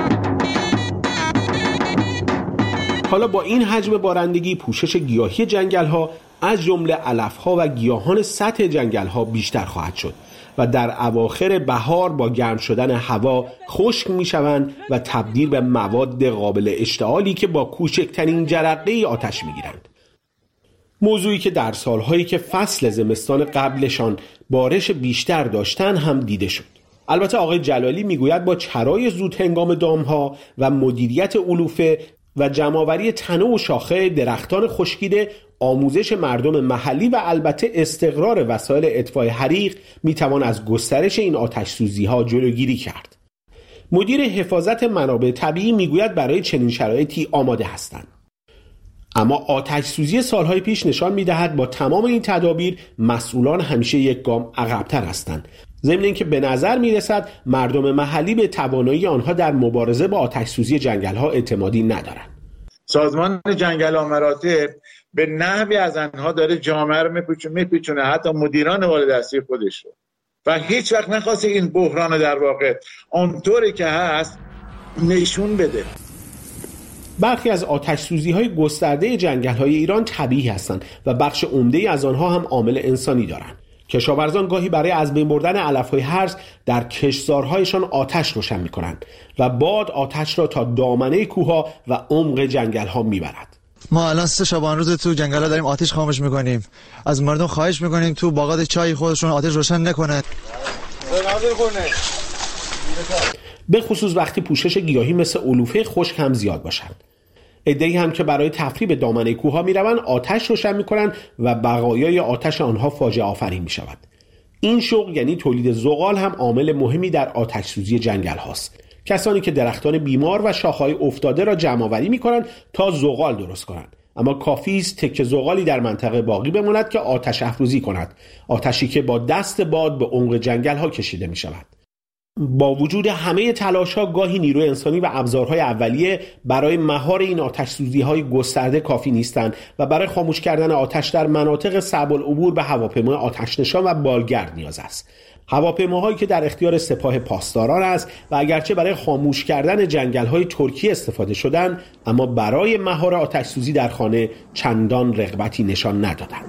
حالا با این حجم بارندگی پوشش گیاهی جنگل‌ها از جمله علف‌ها و گیاهان سطح جنگل‌ها بیشتر خواهد شد و در اواخر بهار با گرم شدن هوا خشک می‌شوند و تبدیل به مواد قابل اشتعالی که با کوچکترین جرقه‌ای آتش می‌گیرند. موضوعی که در سال‌هایی که فصل زمستان قبلشان بارش بیشتر داشتن هم دیده شد. البته آقای جلالی میگوید با چرای زود هنگام دام‌ها و مدیریت علوفه و جمع‌آوری تنه و شاخه درختان خشکیده، آموزش مردم محلی و البته استقرار وسایل اطفاء حریق میتوان از گسترش این آتش سوزی ها جلوگیری کرد. مدیر حفاظت منابع طبیعی میگوید برای چنین شرایطی آماده هستند. اما آتش سوزی سالهای پیش نشان میدهد با تمام این تدابیر مسئولان همیشه یک گام عقب‌تر هستند. ضمن اینکه به نظر میرسد مردم محلی به توانایی آنها در مبارزه با آتش سوزی جنگل ها اعتمادی ندارند. سازمان جنگل ها مراتع به نحوی از آنها داره جامعه رو میپیچونه، حتی مدیران والدستی خودش رو، و هیچ وقت نخواسته این بحران در واقع اونطوری که هست نشون بده. برخی از آتش سوزی های گسترده جنگل های ایران طبیعی هستند و بخش عمده از آنها هم عامل انسانی دارند. کشاورزان گاهی برای از بین بردن علف‌های هرز در کشتزارهایشان آتش روشن می‌کنند و باد آتش را تا دامنه کوه‌ها و عمق جنگل‌ها می‌برد. ما الان سه شبانه روز تو جنگل‌ها داریم آتش خاموش می‌کنیم. از مردم خواهش می‌کنیم تو باغات چای خودشون آتش روشن نکنند. به خصوص وقتی پوشش گیاهی مثل علوفه خشک هم زیاد باشد. عده‌ای هم که برای تفریح دامنه کوه‌ها می‌روند آتش روشن می‌کنند و بقایای آتش آنها فاجعه آفرین می‌شود. این شغل یعنی تولید زغال هم عامل مهمی در آتش سوزی جنگل هاست. کسانی که درختان بیمار و شاخه‌های افتاده را جمع‌آوری می‌کنند تا زغال درست کنند. اما کافی است تکه زغالی در منطقه باقی بماند که آتش افروزی کند. آتشی که با دست باد به عمق جنگل‌ها کشیده می‌شود. با وجود همه تلاش‌ها گاهی نیروی انسانی و ابزارهای اولیه برای مهار این آتش سوزی‌های گسترده کافی نیستند و برای خاموش کردن آتش در مناطق صعب العبور به هواپیمای آتش نشان و بالگرد نیاز است. هواپیماهایی که در اختیار سپاه پاسداران است و اگرچه برای خاموش کردن جنگل‌های ترکیه استفاده شدند، اما برای مهار آتش سوزی در خانه چندان رغبتی نشان ندادند.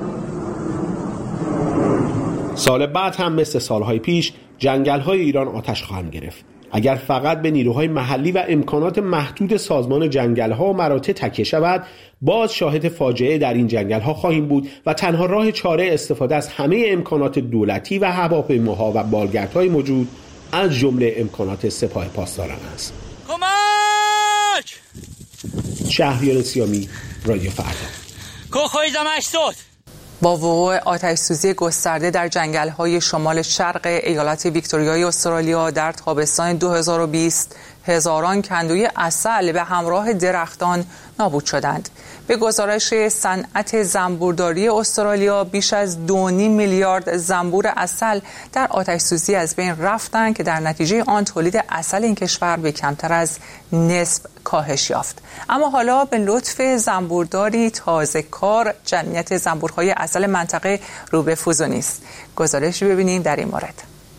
سال بعد هم مثل سالهای پیش جنگل‌های ایران آتش خواهند گرفت. اگر فقط به نیروهای محلی و امکانات محدود سازمان جنگل‌ها و مراتع تکیه شود، باز شاهد فاجعه در این جنگل‌ها خواهیم بود و تنها راه چاره استفاده از همه امکانات دولتی و هواپیماها و بالگردهای موجود از جمله امکانات سپاه پاسداران است. کمک! شهریار سیامی، رادیو فردا. کوخوی زمشتود با وقوع آتش سوزی گسترده در جنگل‌های شمال شرق ایالت ویکتوریای استرالیا در تابستان دو هزار و بیست، هزاران کندوی عسل به همراه درختان نابود شدند. به گزارش صنعت زنبورداری استرالیا، بیش از دو و نیم میلیارد زنبور عسل در آتش سوزی از بین رفتند که در نتیجه آن تولید عسل این کشور به کمتر از نصف کاهش یافت. اما حالا به لطف زنبورداری تازه کار، جمعیت زنبورهای عسل منطقه رو به فزونی است. گزارشی ببینیم در این مورد.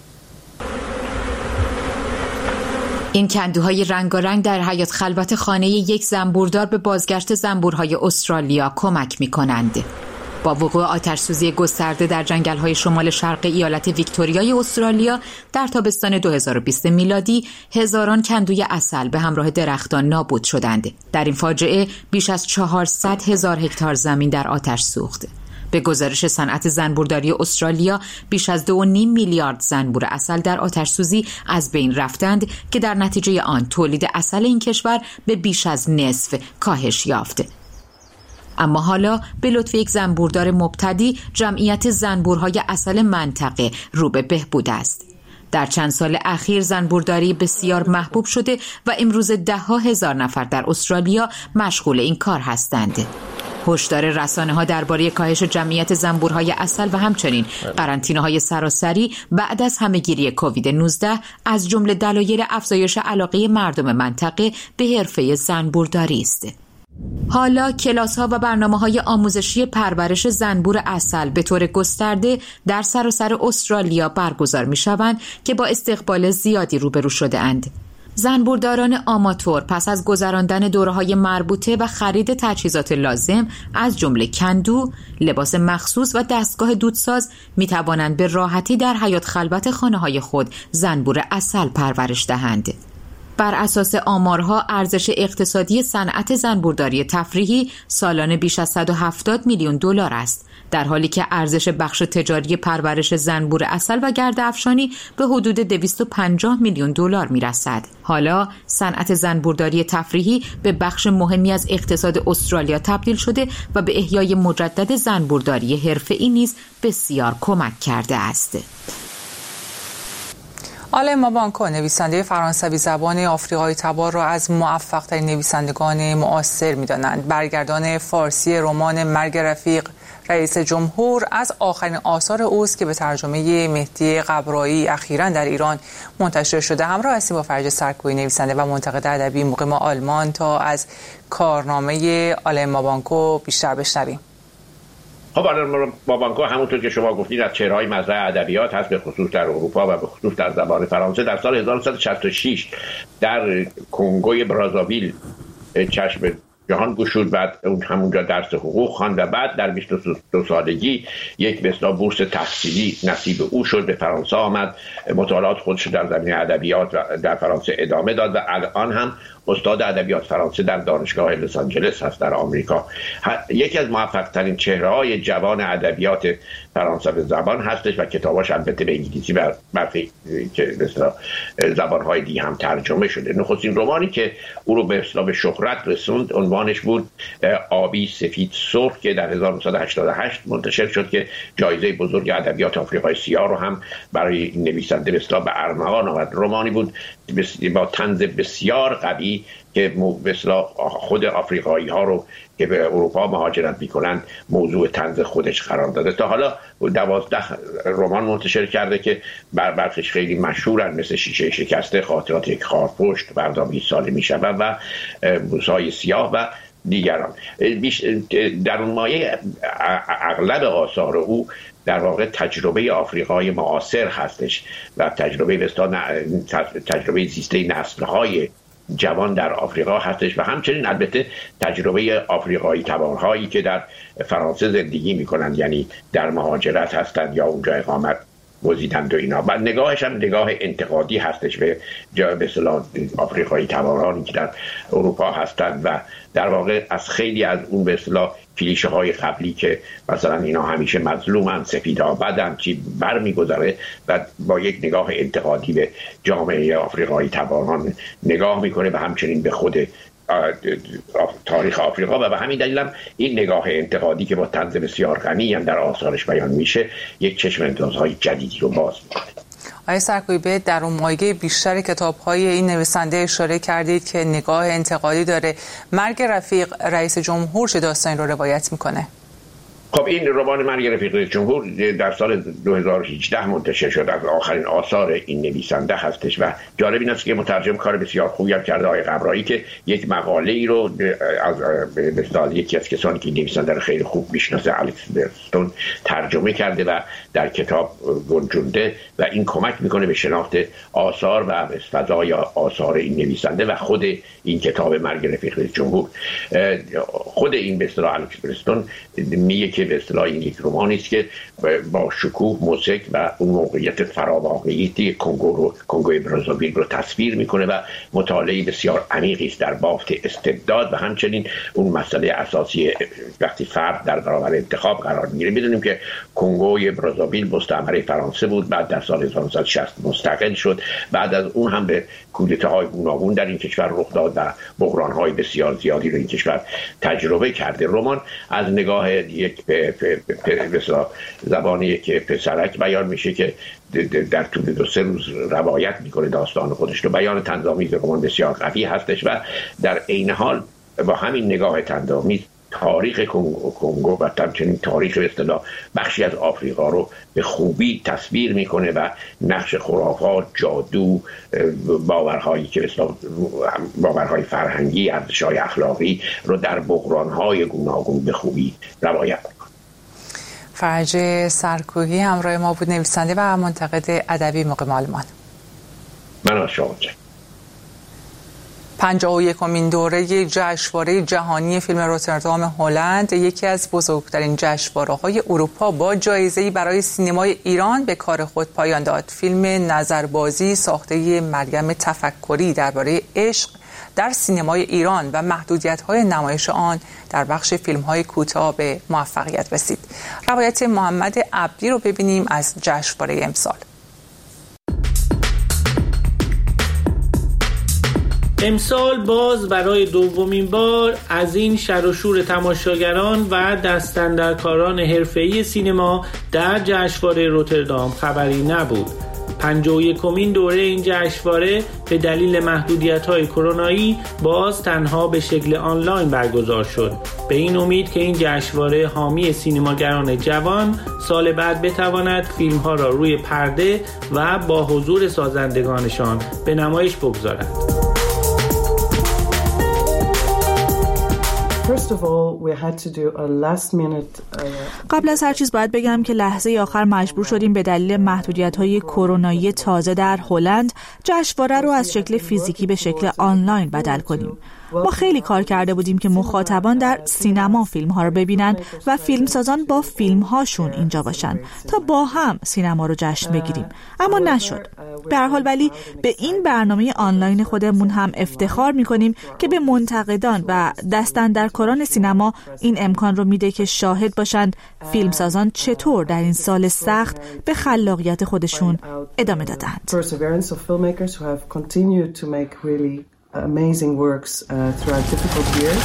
این کندوهای رنگارنگ در حیاط خلوت خانه یک زنبوردار به بازگشت زنبورهای استرالیا کمک می‌کنند. با وقوع آتش سوزی گسترده در جنگل‌های شمال شرق ایالت ویکتوریای استرالیا در تابستان دو هزار و بیست میلادی، هزاران کندوی عسل به همراه درختان نابود شدند. در این فاجعه بیش از چهارصد هزار هکتار زمین در آتش سوخت. به گزارش صنعت زنبورداری استرالیا بیش از دو و نیم میلیارد زنبور عسل در آتش‌سوزی از بین رفتند که در نتیجه آن تولید عسل این کشور به بیش از نصف کاهش یافت. اما حالا به لطف یک زنبوردار مبتدی جمعیت زنبورهای عسل منطقه رو به بهبود است. در چند سال اخیر زنبورداری بسیار محبوب شده و امروز ده ها هزار نفر در استرالیا مشغول این کار هستند. هشدار رسانه‌ها درباره کاهش جمعیت زنبورهای عسل و همچنین قرنطینه‌های سراسری بعد از همه‌گیری کووید نوزده از جمله دلایل افزایش علاقه مردم منطقه به حرفه زنبورداری است. حالا کلاس‌ها و برنامه‌های آموزشی پرورش زنبور عسل به طور گسترده در سراسر استرالیا برگزار می‌شوند که با استقبال زیادی روبرو شده‌اند. زنبورداران آماتور پس از گذراندن دوره‌های مربوطه و خرید تجهیزات لازم از جمله کندو، لباس مخصوص و دستگاه دودساز می‌توانند به راحتی در حیاط خلوت خانه‌های خود زنبور عسل پرورش دهند. بر اساس آمارها ارزش اقتصادی صنعت زنبورداری تفریحی سالانه بیش از صد و هفتاد میلیون دلار است، در حالی که ارزش بخش تجاری پرورش زنبور عسل و گرد افشانی به حدود دویست و پنجاه میلیون دلار میرسد. حالا صنعت زنبورداری تفریحی به بخش مهمی از اقتصاد استرالیا تبدیل شده و به احیای مجدد زنبورداری حرفه‌ای نیز بسیار کمک کرده است. آلن مابانکو نویسنده فرانسوی زبان آفریقای تبار را از موفق‌ترین نویسندگان معاصر می‌دانند. برگردان فارسی رمان مرگ رفیق رئیس جمهور از آخرین آثار اوست که به ترجمه مهدی قبرایی اخیراً در ایران منتشر شده. همراه هستیم با فرج سرکویی نویسنده و منتقد ادبی مقیم آلمان تا از کارنامه آلن مابانکو بیشتر بشنویم. خب آلن مابانکو همونطور که شما گفتید از چهره‌های مطرح ادبیات هست، به خصوص در اروپا و به خصوص در زبان فرانسه. در سال هزار و نهصد و شصت و شش در کنگوی برازاویل چشم جهان گشود، بعد اون همونجا درس حقوق خواند و بعد در بیست و دو سالگی یک بسیار بورس تحصیلی نصیب او شد، به فرانسه آمد، مطالعات خودش در زمینه ادبیات و در فرانسه ادامه داد و الان هم استاد ادبیات فرانسه در دانشگاه لس آنجلس هست در آمریکا. یکی از موفق ترین چهره‌های جوان ادبیات فرانسوی زبان هستش و کتاباش البته به انگلیسی و برخی که مثلا زبان‌های دیگه هم ترجمه شده. نخستین رمانی که او رو به اصطلاح به شهرت رسوند عنوانش بود آبی سفید سرخ که در هزار و نهصد و هشتاد و هشت منتشر شد که جایزه بزرگ ادبیات آفریقای سیاه رو هم برای این نویسنده به اصطلاح به ارمغان آورد. رمانی بود با طنز بسیار قوی که مثلا خود آفریقایی ها رو که به اروپا مهاجرت میکنند موضوع طنز خودش قرار داده. تا حالا دوازده رمان منتشر کرده که بر برخش خیلی مشهورن، مثل شیشه شکسته، خاطرات یک خارپشت، فردا بیست ساله میشوم و موسای سیاه و دیگران. در اون مایه اغلب آثار او در واقع تجربه آفریقای معاصر هستش و تجربه بسیار تجربه زیسته نسل‌های جوان در آفریقا هستش و همچنین البته تجربه آفریقایی تبارهایی که در فرانسه زندگی میکنند، یعنی در مهاجرت هستند یا اونجا اقامت گزیدند و اینا. و نگاهش هم نگاه انتقادی هستش به جای به اصطلاح آفریقایی تبارانی که در اروپا هستند و در واقع از خیلی از اون به اصطلاح کلیشه های قبلی که مثلا اینا همیشه مظلومن، سفیدا بدن چی برمیگذره و با یک نگاه انتقادی به جامعه آفریقایی تباران نگاه میکنه و همچنین به خود تاریخ آفریقا و به همین دلیل هم این نگاه انتقادی که با طنز بسیار غنی هم در آثارش بیان میشه یک چشم اندازهای جدیدی رو باز میکنه. آقای سرکویی، به در اون مایه بیشتر کتاب‌های این نویسنده اشاره کردید که نگاه انتقادی داره. مرگ رفیق رئیس جمهور چه داستانی رو روایت میکنه؟ خب این رمان مرگ رفیق رئیس جمهور در سال دو هزار و هجده منتشر شد، از آخرین آثار این نویسنده هستش و جالب این است که مترجم کار بسیار خوبی کرده آقای قبرایی که یک مقاله ای رو از مثلا یکی از کسانی که نویسنده رو خیلی خوب میشناسه، الکس برستون، ترجمه کرده و در کتاب گنجونده و این کمک میکنه به شناخت آثار و فضای آثار این نویسنده و خود این کتاب مرگ رفیق رئیس جمهور. خود این به اصطلاح الکس برستون میگه که به اصطلاح این یک رمانی است که با شکوه موزیک و اون موقعیت فراواقعیتی کنگو رو کنگوی برزاویل رو تصویر میکنه و مطالعه بسیار عمیقی است در بافت استبداد و همچنین اون مسئله اساسی وقتی فرد در برابر انتخاب قرار میگیره. میدونیم که کنگوی برزاویل مستعمره فرانسه بود، بعد در سال هزار و نهصد و شصت مستقل شد، بعد از اون هم به کودتاهای گوناگون در این کشور رخ داد و بحران‌های بسیار زیادی رو این کشور تجربه کرده. رمان از نگاه یک پ... پ... پ... زبان یک پسرک بیان میشه که در طول دو سه روز روایت میکنه داستان خودش رو. بیان طنزآمیز رمان بسیار قوی هستش و در عین حال با همین نگاه طنزآمیز تاریخ کنگو و همچنین تاریخ به اصطلاح بخشی از آفریقا رو به خوبی تصویر میکنه و نقش خرافات، جادو، باورهایی که باورهای فرهنگی، ارزش‌های اخلاقی رو در بحران‌های گوناگون به خوبی روایت میکنه. فرج سرکوهی همراه ما بود، نویسنده و منتقد ادبی مقیم آلمان. من از شما چه پنجاه و یکمین دوره جشنواره جهانی فیلم روتردام هلند، یکی از بزرگترین جشنواره‌های اروپا، با جایزه‌ای برای سینمای ایران به کار خود پایان داد. فیلم نظربازی ساخته مریم تفکری درباره عشق در سینمای ایران و محدودیت‌های نمایش آن در بخش فیلم‌های کوتاه به موفقیت رسید. روایت محمد عبدی رو ببینیم از جشنواره امسال. امسال باز برای دومین بار از این شر و شور تماشاگران و دستاندرکاران حرفه‌ای سینما در جشنواره روتردام خبری نبود. پنجاه و یکمین دوره این جشنواره به دلیل محدودیت‌های کرونایی باز تنها به شکل آنلاین برگزار شد، به این امید که این جشنواره حامی سینماگران جوان سال بعد بتواند فیلم‌ها را روی پرده و با حضور سازندگانشان به نمایش بگذارد. قبل از هر چیز باید بگم که لحظه آخر مجبور شدیم به دلیل محدودیت‌های کرونایی تازه در هلند جشنواره رو از شکل فیزیکی به شکل آنلاین بدل کنیم. ما خیلی کار کرده بودیم که مخاطبان در سینما فیلم ها رو ببینن و فیلمسازان با فیلم هاشون اینجا باشن تا با هم سینما رو جشن بگیریم، اما نشد. به هر حال ولی به این برنامه آنلاین خودمون هم افتخار میکنیم که به منتقدان و دستاندرکاران سینما این امکان رو میده که شاهد باشند فیلمسازان چطور در این سال سخت به خلاقیت خودشون ادامه دادند. amazing works uh, throughout difficult years.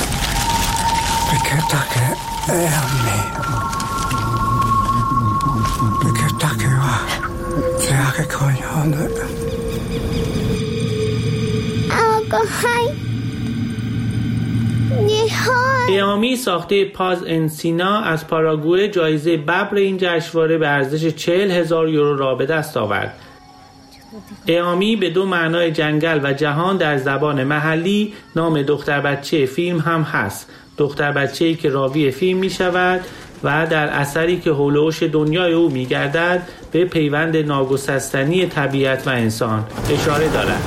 ایامی ساخته پاز ان سینا از پاراگوئه جایزه ببر این جشنواره به ارزش چهل هزار یورو را به دست آورد. ایامی به دو معنای جنگل و جهان در زبان محلی نام دختر بچه فیلم هم هست. دختر بچه‌ای که راوی فیلم می شود و در اثری که حول و حوش دنیای او می گردد به پیوند ناگسستنی طبیعت و انسان اشاره دارد.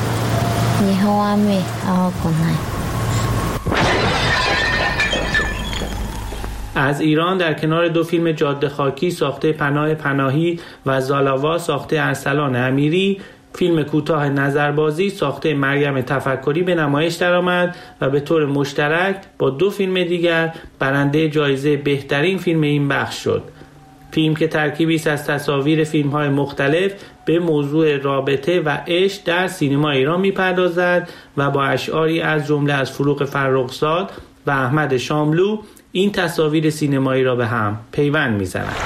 از ایران در کنار دو فیلم جاده خاکی ساخته پناه پناهی و زالاوا ساخته ارسلان امیری، فیلم کوتاه نظربازی ساخته مریم تفکری به نمایش درآمد و به طور مشترک با دو فیلم دیگر برنده جایزه بهترین فیلم این بخش شد. فیلم که ترکیبی است از تصاویر فیلم‌های مختلف به موضوع رابطه و عشق در سینما ایران می‌پردازد و با اشعاری از جمله از فروغ فرخزاد و احمد شاملو این تصاویر سینمایی را به هم پیوند می‌زنند.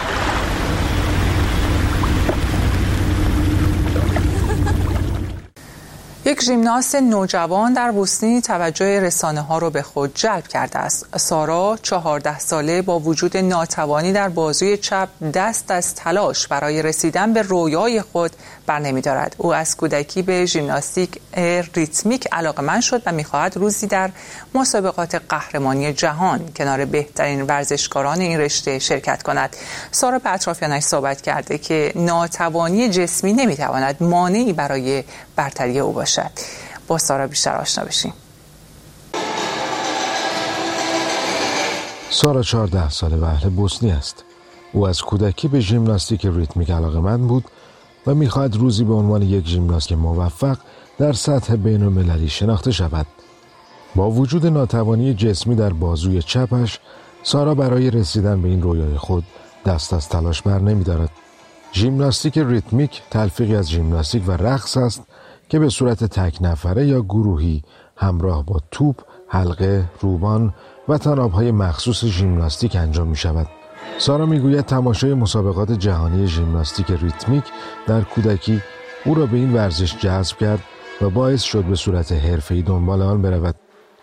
یک ژیمناست نوجوان در بوسنی توجه رسانه‌ها را به خود جلب کرده است. سارا چهارده ساله با وجود ناتوانی در بازوی چپ دست از تلاش برای رسیدن به رویای خود برنمی‌دارد. او از کودکی به ژیمناستیک ریتمیک علاقه‌مند شد و می‌خواهد روزی در مسابقات قهرمانی جهان کنار بهترین ورزشکاران این رشته شرکت کند. سارا به اطرافیانش صحبت کرده که ناتوانی جسمی نمی‌تواند مانعی برای برتری او باشد. با سارا بیشتر آشنا بشیم. سارا چهارده ساله و اهل بوسنی است. او از کودکی به ژیمناستیک ریتمیک علاقه‌مند بود و می‌خواهد روزی به عنوان یک ژیمناست موفق در سطح بین‌المللی شناخته شود. با وجود ناتوانی جسمی در بازوی چپش، سارا برای رسیدن به این رویای خود دست از تلاش بر نمی‌دارد. ژیمناستیک ریتمیک تلفیقی از ژیمناستیک و رقص است که به صورت تک نفره یا گروهی همراه با توپ، حلقه، روبان و طناب‌های مخصوص ژیمناستیک انجام می‌شود. سارا میگوید تماشای مسابقات جهانی ژیمناستیک ریتمیک در کودکی او را به این ورزش جذب کرد و باعث شد به صورت حرفه‌ای دنبال آن برود.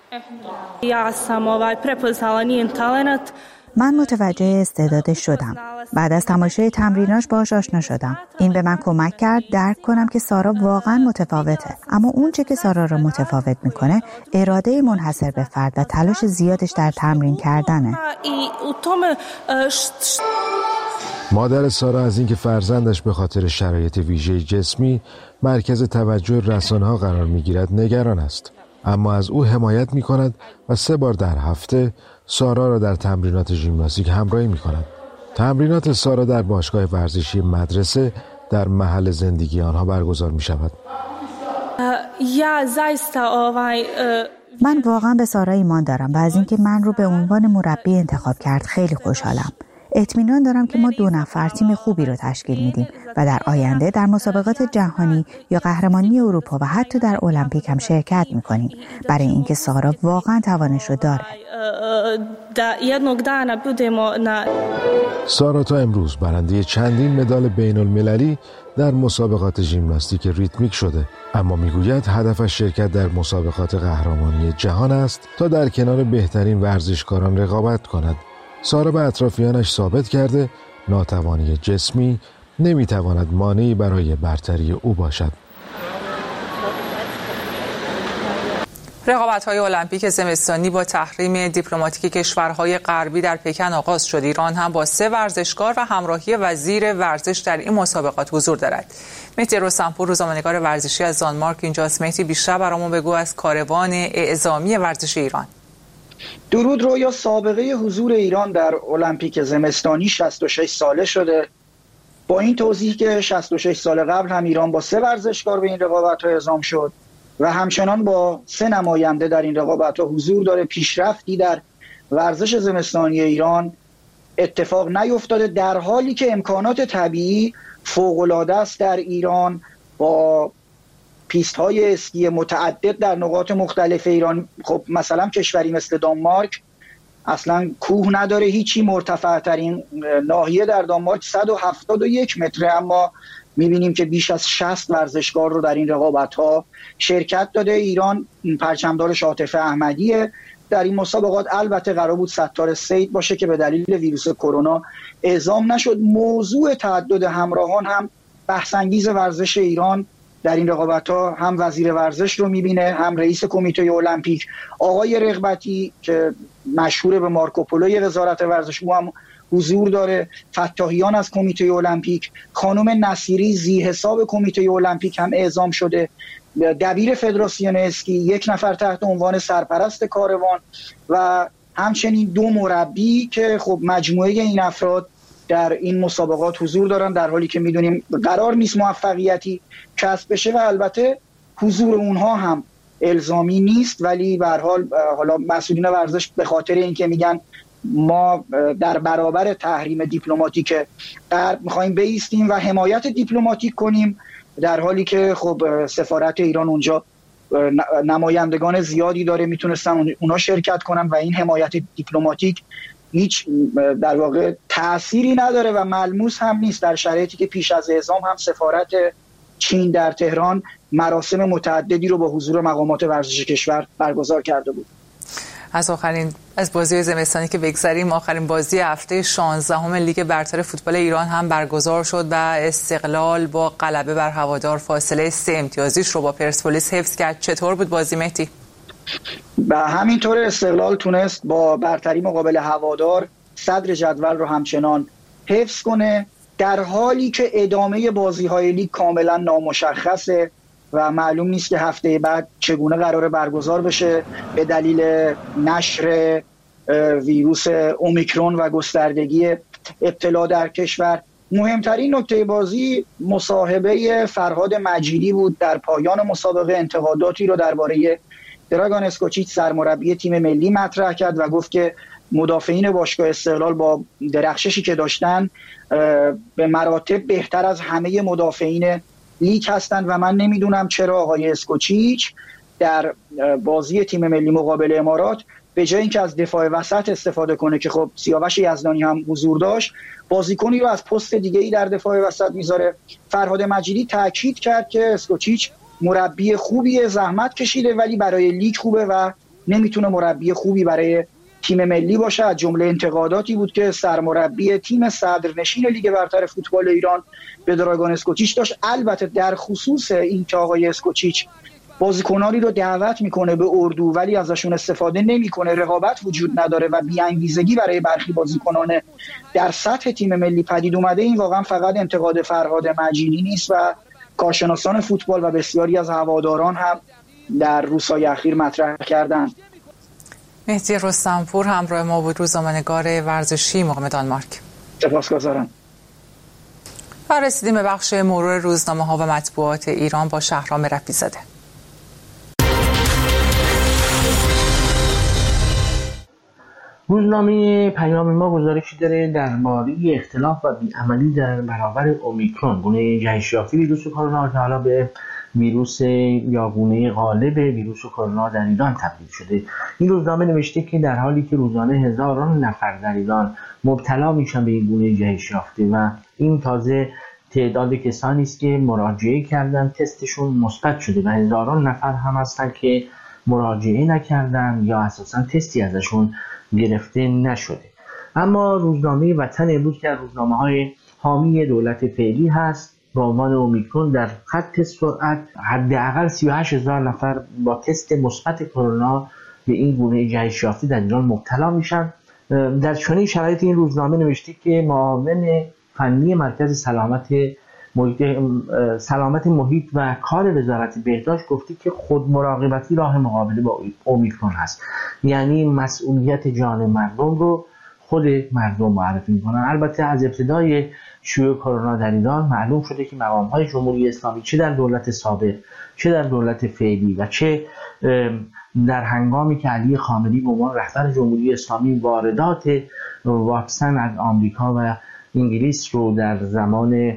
من متوجه استعدادش شدم. بعد از تماشای تمریناش باهاش آشنا شدم. این به من کمک کرد درک کنم که سارا واقعا متفاوته. اما اون چه که سارا را متفاوت میکنه اراده منحصر به فرد و تلاش زیادش در تمرین کردنه. مادر سارا از اینکه فرزندش به خاطر شرایط ویژه جسمی مرکز توجه رسانه‌ها قرار میگیرد نگران است. اما از او حمایت میکند و سه بار در هفته سارا را در تمرینات ژیمناستیک همراهی میکند. تمرینات سارا در باشگاه ورزشی مدرسه در محل زندگی آنها برگزار میشود. من واقعا به سارا ایمان دارم و از اینکه من رو به عنوان مربی انتخاب کرد خیلی خوشحالم. اطمینان دارم که ما دو نفر تیم خوبی رو تشکیل میدیم و در آینده در مسابقات جهانی یا قهرمانی اروپا و حتی در المپیک هم شرکت میکنیم، برای اینکه سارا واقعا توانش رو داره. سارا تا امروز برنده چندین مدال بین المللی در مسابقات ژیمناستیک ریتمیک شده، اما میگوید هدفش شرکت در مسابقات قهرمانی جهان است تا در کنار بهترین ورزشکاران رقابت کند. سارا به اطرافیانش ثابت کرده ناتوانی جسمی نمیتواند مانعی برای برتری او باشد. رقابت‌های المپیک زمستانی با تحریم دیپلماتیک کشورهای غربی در پکن آغاز شد. ایران هم با سه ورزشکار و همراهی وزیر ورزش در این مسابقات حضور دارد. مهدی رستمپور روزنامه‌نگار ورزشی از دانمارک اینجاست. مهدی بیشتر برامون بگو از کاروان اعزامی ورزش ایران. درود رویا. سابقه حضور ایران در المپیک زمستانی شصت و شش ساله شده، با این توضیح که شصت و شش سال قبل هم ایران با سه ورزشکار به این رقابت‌ها اعزام شد و همچنان با سه نماینده در این رقابت‌ها حضور داره. پیشرفتی در ورزش زمستانی ایران اتفاق نیفتاده، در حالی که امکانات طبیعی فوق‌العاده است در ایران، با پیست‌های اسکی متعدد در نقاط مختلف ایران. خب مثلا کشوری مثل دانمارک اصلا کوه نداره، هیچی. مرتفع‌ترین ناحیه در دانمارک صد و هفتاد و یک متره، اما می‌بینیم که بیش از شصت ورزشکار رو در این رقابت‌ها شرکت داده. ایران پرچمدارش عاطف احمدیه در این مسابقات. البته قرار بود ستار سید باشه که به دلیل ویروس کرونا اعزام نشد. موضوع تعدد همراهان هم بحث‌انگیز ورزش ایران در این رقابت‌ها هم وزیر ورزش رو می‌بینه، هم رئیس کمیته المپیک آقای رغبتی که مشهور به مارکوپولوی وزارت ورزش، او هم حضور داره. فتاحیان از کمیته المپیک، خانم نصیری زی حساب کمیته المپیک هم اعزام شده، دبیر فدراسیون اسکی، یک نفر تحت عنوان سرپرست کاروان و همچنین دو مربی که خب مجموعه این افراد در این مسابقات حضور دارن، در حالی که میدونیم قرار نیست موفقیتی کسب بشه و البته حضور اونها هم الزامی نیست. ولی به هر حال حالا مسئولین ورزش به خاطر اینکه میگن ما در برابر تحریم دیپلماتیک غرب میخوایم بایستیم و حمایت دیپلماتیک کنیم، در حالی که خب سفارت ایران اونجا نمایندگان زیادی داره، میتونستن اونا شرکت کنن و این حمایت دیپلماتیک هیچ در واقع تأثیری نداره و ملموس هم نیست، در شرایطی که پیش از اعزام هم سفارت چین در تهران مراسم متعددی رو با حضور مقامات ورزشی کشور برگزار کرده بود. از آخرین از بازی زمستانی که بگذریم، آخرین بازی هفته شانزدهم لیگ برتر فوتبال ایران هم برگزار شد و استقلال با غلبه بر هوادار فاصله سه امتیازیش رو با پرسپولیس حفظ کرد. چطور بود بازی مهدی؟ به همینطور استقلال تونست با برتری مقابل هوادار صدر جدول رو همچنان حفظ کنه، در حالی که ادامه بازی‌های لیگ کاملا نامشخصه و معلوم نیست که هفته بعد چگونه قراره برگزار بشه به دلیل نشر ویروس اومیکرون و گستردگی ابتلا در کشور. مهمترین نکته بازی مصاحبه فرهاد مجیدی بود در پایان مسابقه. انتقاداتی رو درباره دراگان اسکوچیچ سرمربی تیم ملی مطرح کرد و گفت که مدافعین باشگاه استقلال با درخششی که داشتن به مراتب بهتر از همه مدافعین لیگ هستند و من نمیدونم چرا آقای اسکوچیچ در بازی تیم ملی مقابل امارات به جای اینکه از دفاع وسط استفاده کنه که خب سیاوش یزدانی هم حضور داشت، بازیکنی رو از پست دیگه‌ای در دفاع وسط میذاره. فرهاد مجیدی تاکید کرد که اسکوچیچ مربی خوبیه، زحمت کشیده، ولی برای لیگ خوبه و نمیتونه مربی خوبی برای تیم ملی باشه. از جمله انتقاداتی بود که سرمربی تیم صدرنشین لیگ برتر فوتبال ایران به دراگان اسکوچیچ داشت. البته در خصوص این که آقای اسکوچیچ بازیکنانی رو دعوت میکنه به اردو ولی ازشون استفاده نمیکنه، رقابت وجود نداره و بی‌انگیزگی برای برخی بازیکنان در سطح تیم ملی پدید اومده، این واقعا فقط انتقاد فرهاد مجیدی نیست و کارشناسان فوتبال و بسیاری از هواداران هم در روزهای اخیر مطرح کردند. مهدی رستمپور همراه ما بود، روزنامه‌نگار ورزشی مقیم دانمارک. سپاسگزارم. و رسیدیم به بخش مرور روزنامه‌ها و مطبوعات ایران با شهرام رفیع‌زاده. روزنامه پیام ما گزارشی داره درباره اختلاف و بی‌عملی در برابر اومیکرون، گونه جهش یافته ویروس کرونا که حالا به ویروس یا گونه غالب ویروس کرونا در ایران تبدیل شده. این روزنامه نوشته که در حالی که روزانه هزاران نفر در ایران مبتلا میشن به این گونه جهش یافته و این تازه تعداد کسانی است که مراجعه کردن تستشون مثبت شده و هزاران نفر هم هستن که مراجعه نکردن یا اساساً تستی ازشون گرفته نشده. اما روزنامه وطن امروز که روزنامه‌های حامی دولت فعلی هست با عنوان اومیکرون در خط سرعت حداقل سی و هشت هزار نفر با تست مثبت کرونا به این گونه جهش یافته در ایران مبتلا میشن. در چنین شرایط این روزنامه نوشته که معاون فنی مرکز سلامت محیط سلامت محیط و کار وزارت بهداشت گفته که خود مراقبتی راه مقابله با اومیکرون هست، یعنی مسئولیت جان مردم رو خود مردم معرفی میکنن. البته از ابتدای شیوع کرونا در ایران معلوم شده که مقام‌های جمهوری اسلامی چه در دولت سابق چه در دولت فعلی و چه در هنگامی که علی خامنه‌ای به عنوان رهبر جمهوری اسلامی واردات واکسن از آمریکا و انگلیس رو در زمان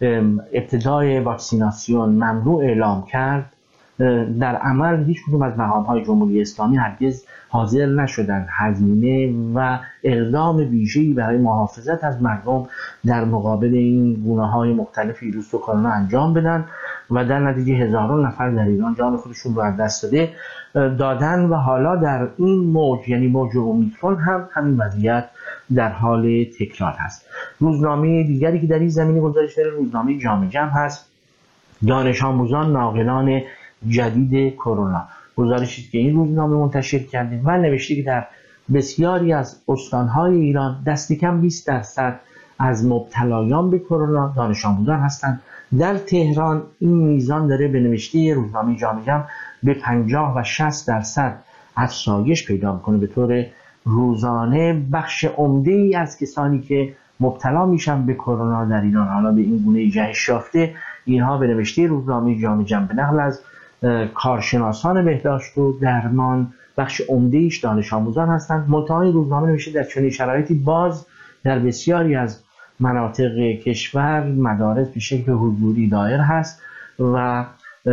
ابتدای واکسیناسیون ممنوع اعلام کرد، در عمل هیچ کدوم از مقام‌های جمهوری اسلامی هرگز حاضر نشدند هزینه و اقدام ویژه‌ای برای محافظت از مردم در مقابل این گونه‌های مختلف ویروس کرونا انجام بدن و در نتیجه هزاران نفر در ایران جان خودشون رو از دست داده دادن و حالا در این موج یعنی موج اومیکرون هم همین وضعیت در حال تکرار هست. روزنامه دیگری که در این زمینه گزارش داره روزنامه جامعه جمع هست. دانش آموزان ناقلان جدید کرونا، گزارشی که این روزنامه منتشر کرده و نوشته که در بسیاری از استانهای ایران دست کم بیست درصد از مبتلایان به کرونا دانش آموزان هستند. در تهران این میزان داره به نوشته روزنامه جامعه جمع به پنجاه و شصت درصد افزایش پیدا میکنه. به طور روزانه بخش عمده‌ای از کسانی که مبتلا میشن به کرونا در ایران حالا به این گونه جهش یافته، اینها به نوشته روزنامه جامعه جمع به نقل از کارشناسان بهداشت و درمان بخش عمده‌ایش دانش آموزان هستند. منتهای روزنامه نوشته در چنین شرایطی باز در بسیاری از مناطق کشور مدارس به شکل حضوری دایر هست و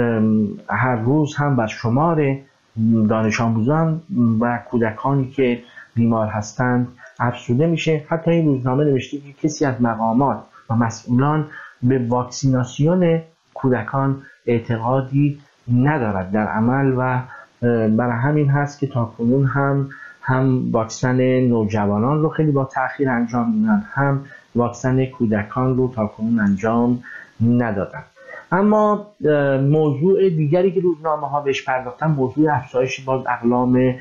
هر روز هم بر شمار دانش آموزان و کودکانی که بیمار هستند افزوده میشه. حتی این روزنامه نوشته که کسی از مقامات و مسئولان به واکسیناسیون کودکان اعتقادی ندارد در عمل و برای همین هست که تاکنون هم هم واکسن نوجوانان رو خیلی با تأخیر انجام میدن، هم واکسن کودکان رو تاکنون انجام ندادن. اما موضوع دیگری که روزنامه ها بهش پرداختن موضوع افزایش باز اقلام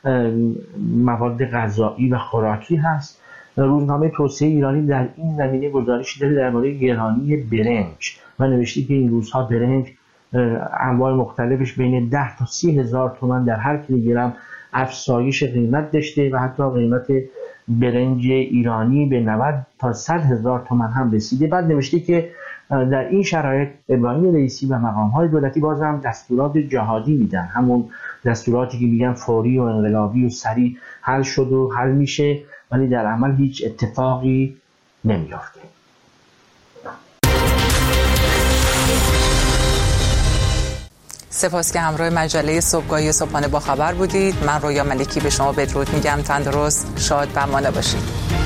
مواد غذایی و خوراکی هست. روزنامه توسعه ایرانی در این زمینه گزارشی داره درباره گرانی برنج و نوشته که این روزها برنج انواع مختلفش بین ده تا سی هزار تومان در هر کیلوگرم افزایش قیمت داشته و حتی قیمت برنج ایرانی به نود تا صد هزار تومان هم رسیده. بعد نوشته که در این شرایط ابراهیم رئیسی و مقام‌های دولتی بازم دستورات جهادی میدن، همون دستوراتی که میگن فوری و انقلابی و سریع حل شد و حل میشه، ولی در عمل هیچ اتفاقی نمیافته. سپاس که همراه مجله صبحگاهی صبحانه با خبر بودید. من رویا ملکی به شما بدرود میگم. تندرست، شاد و مانا باشید.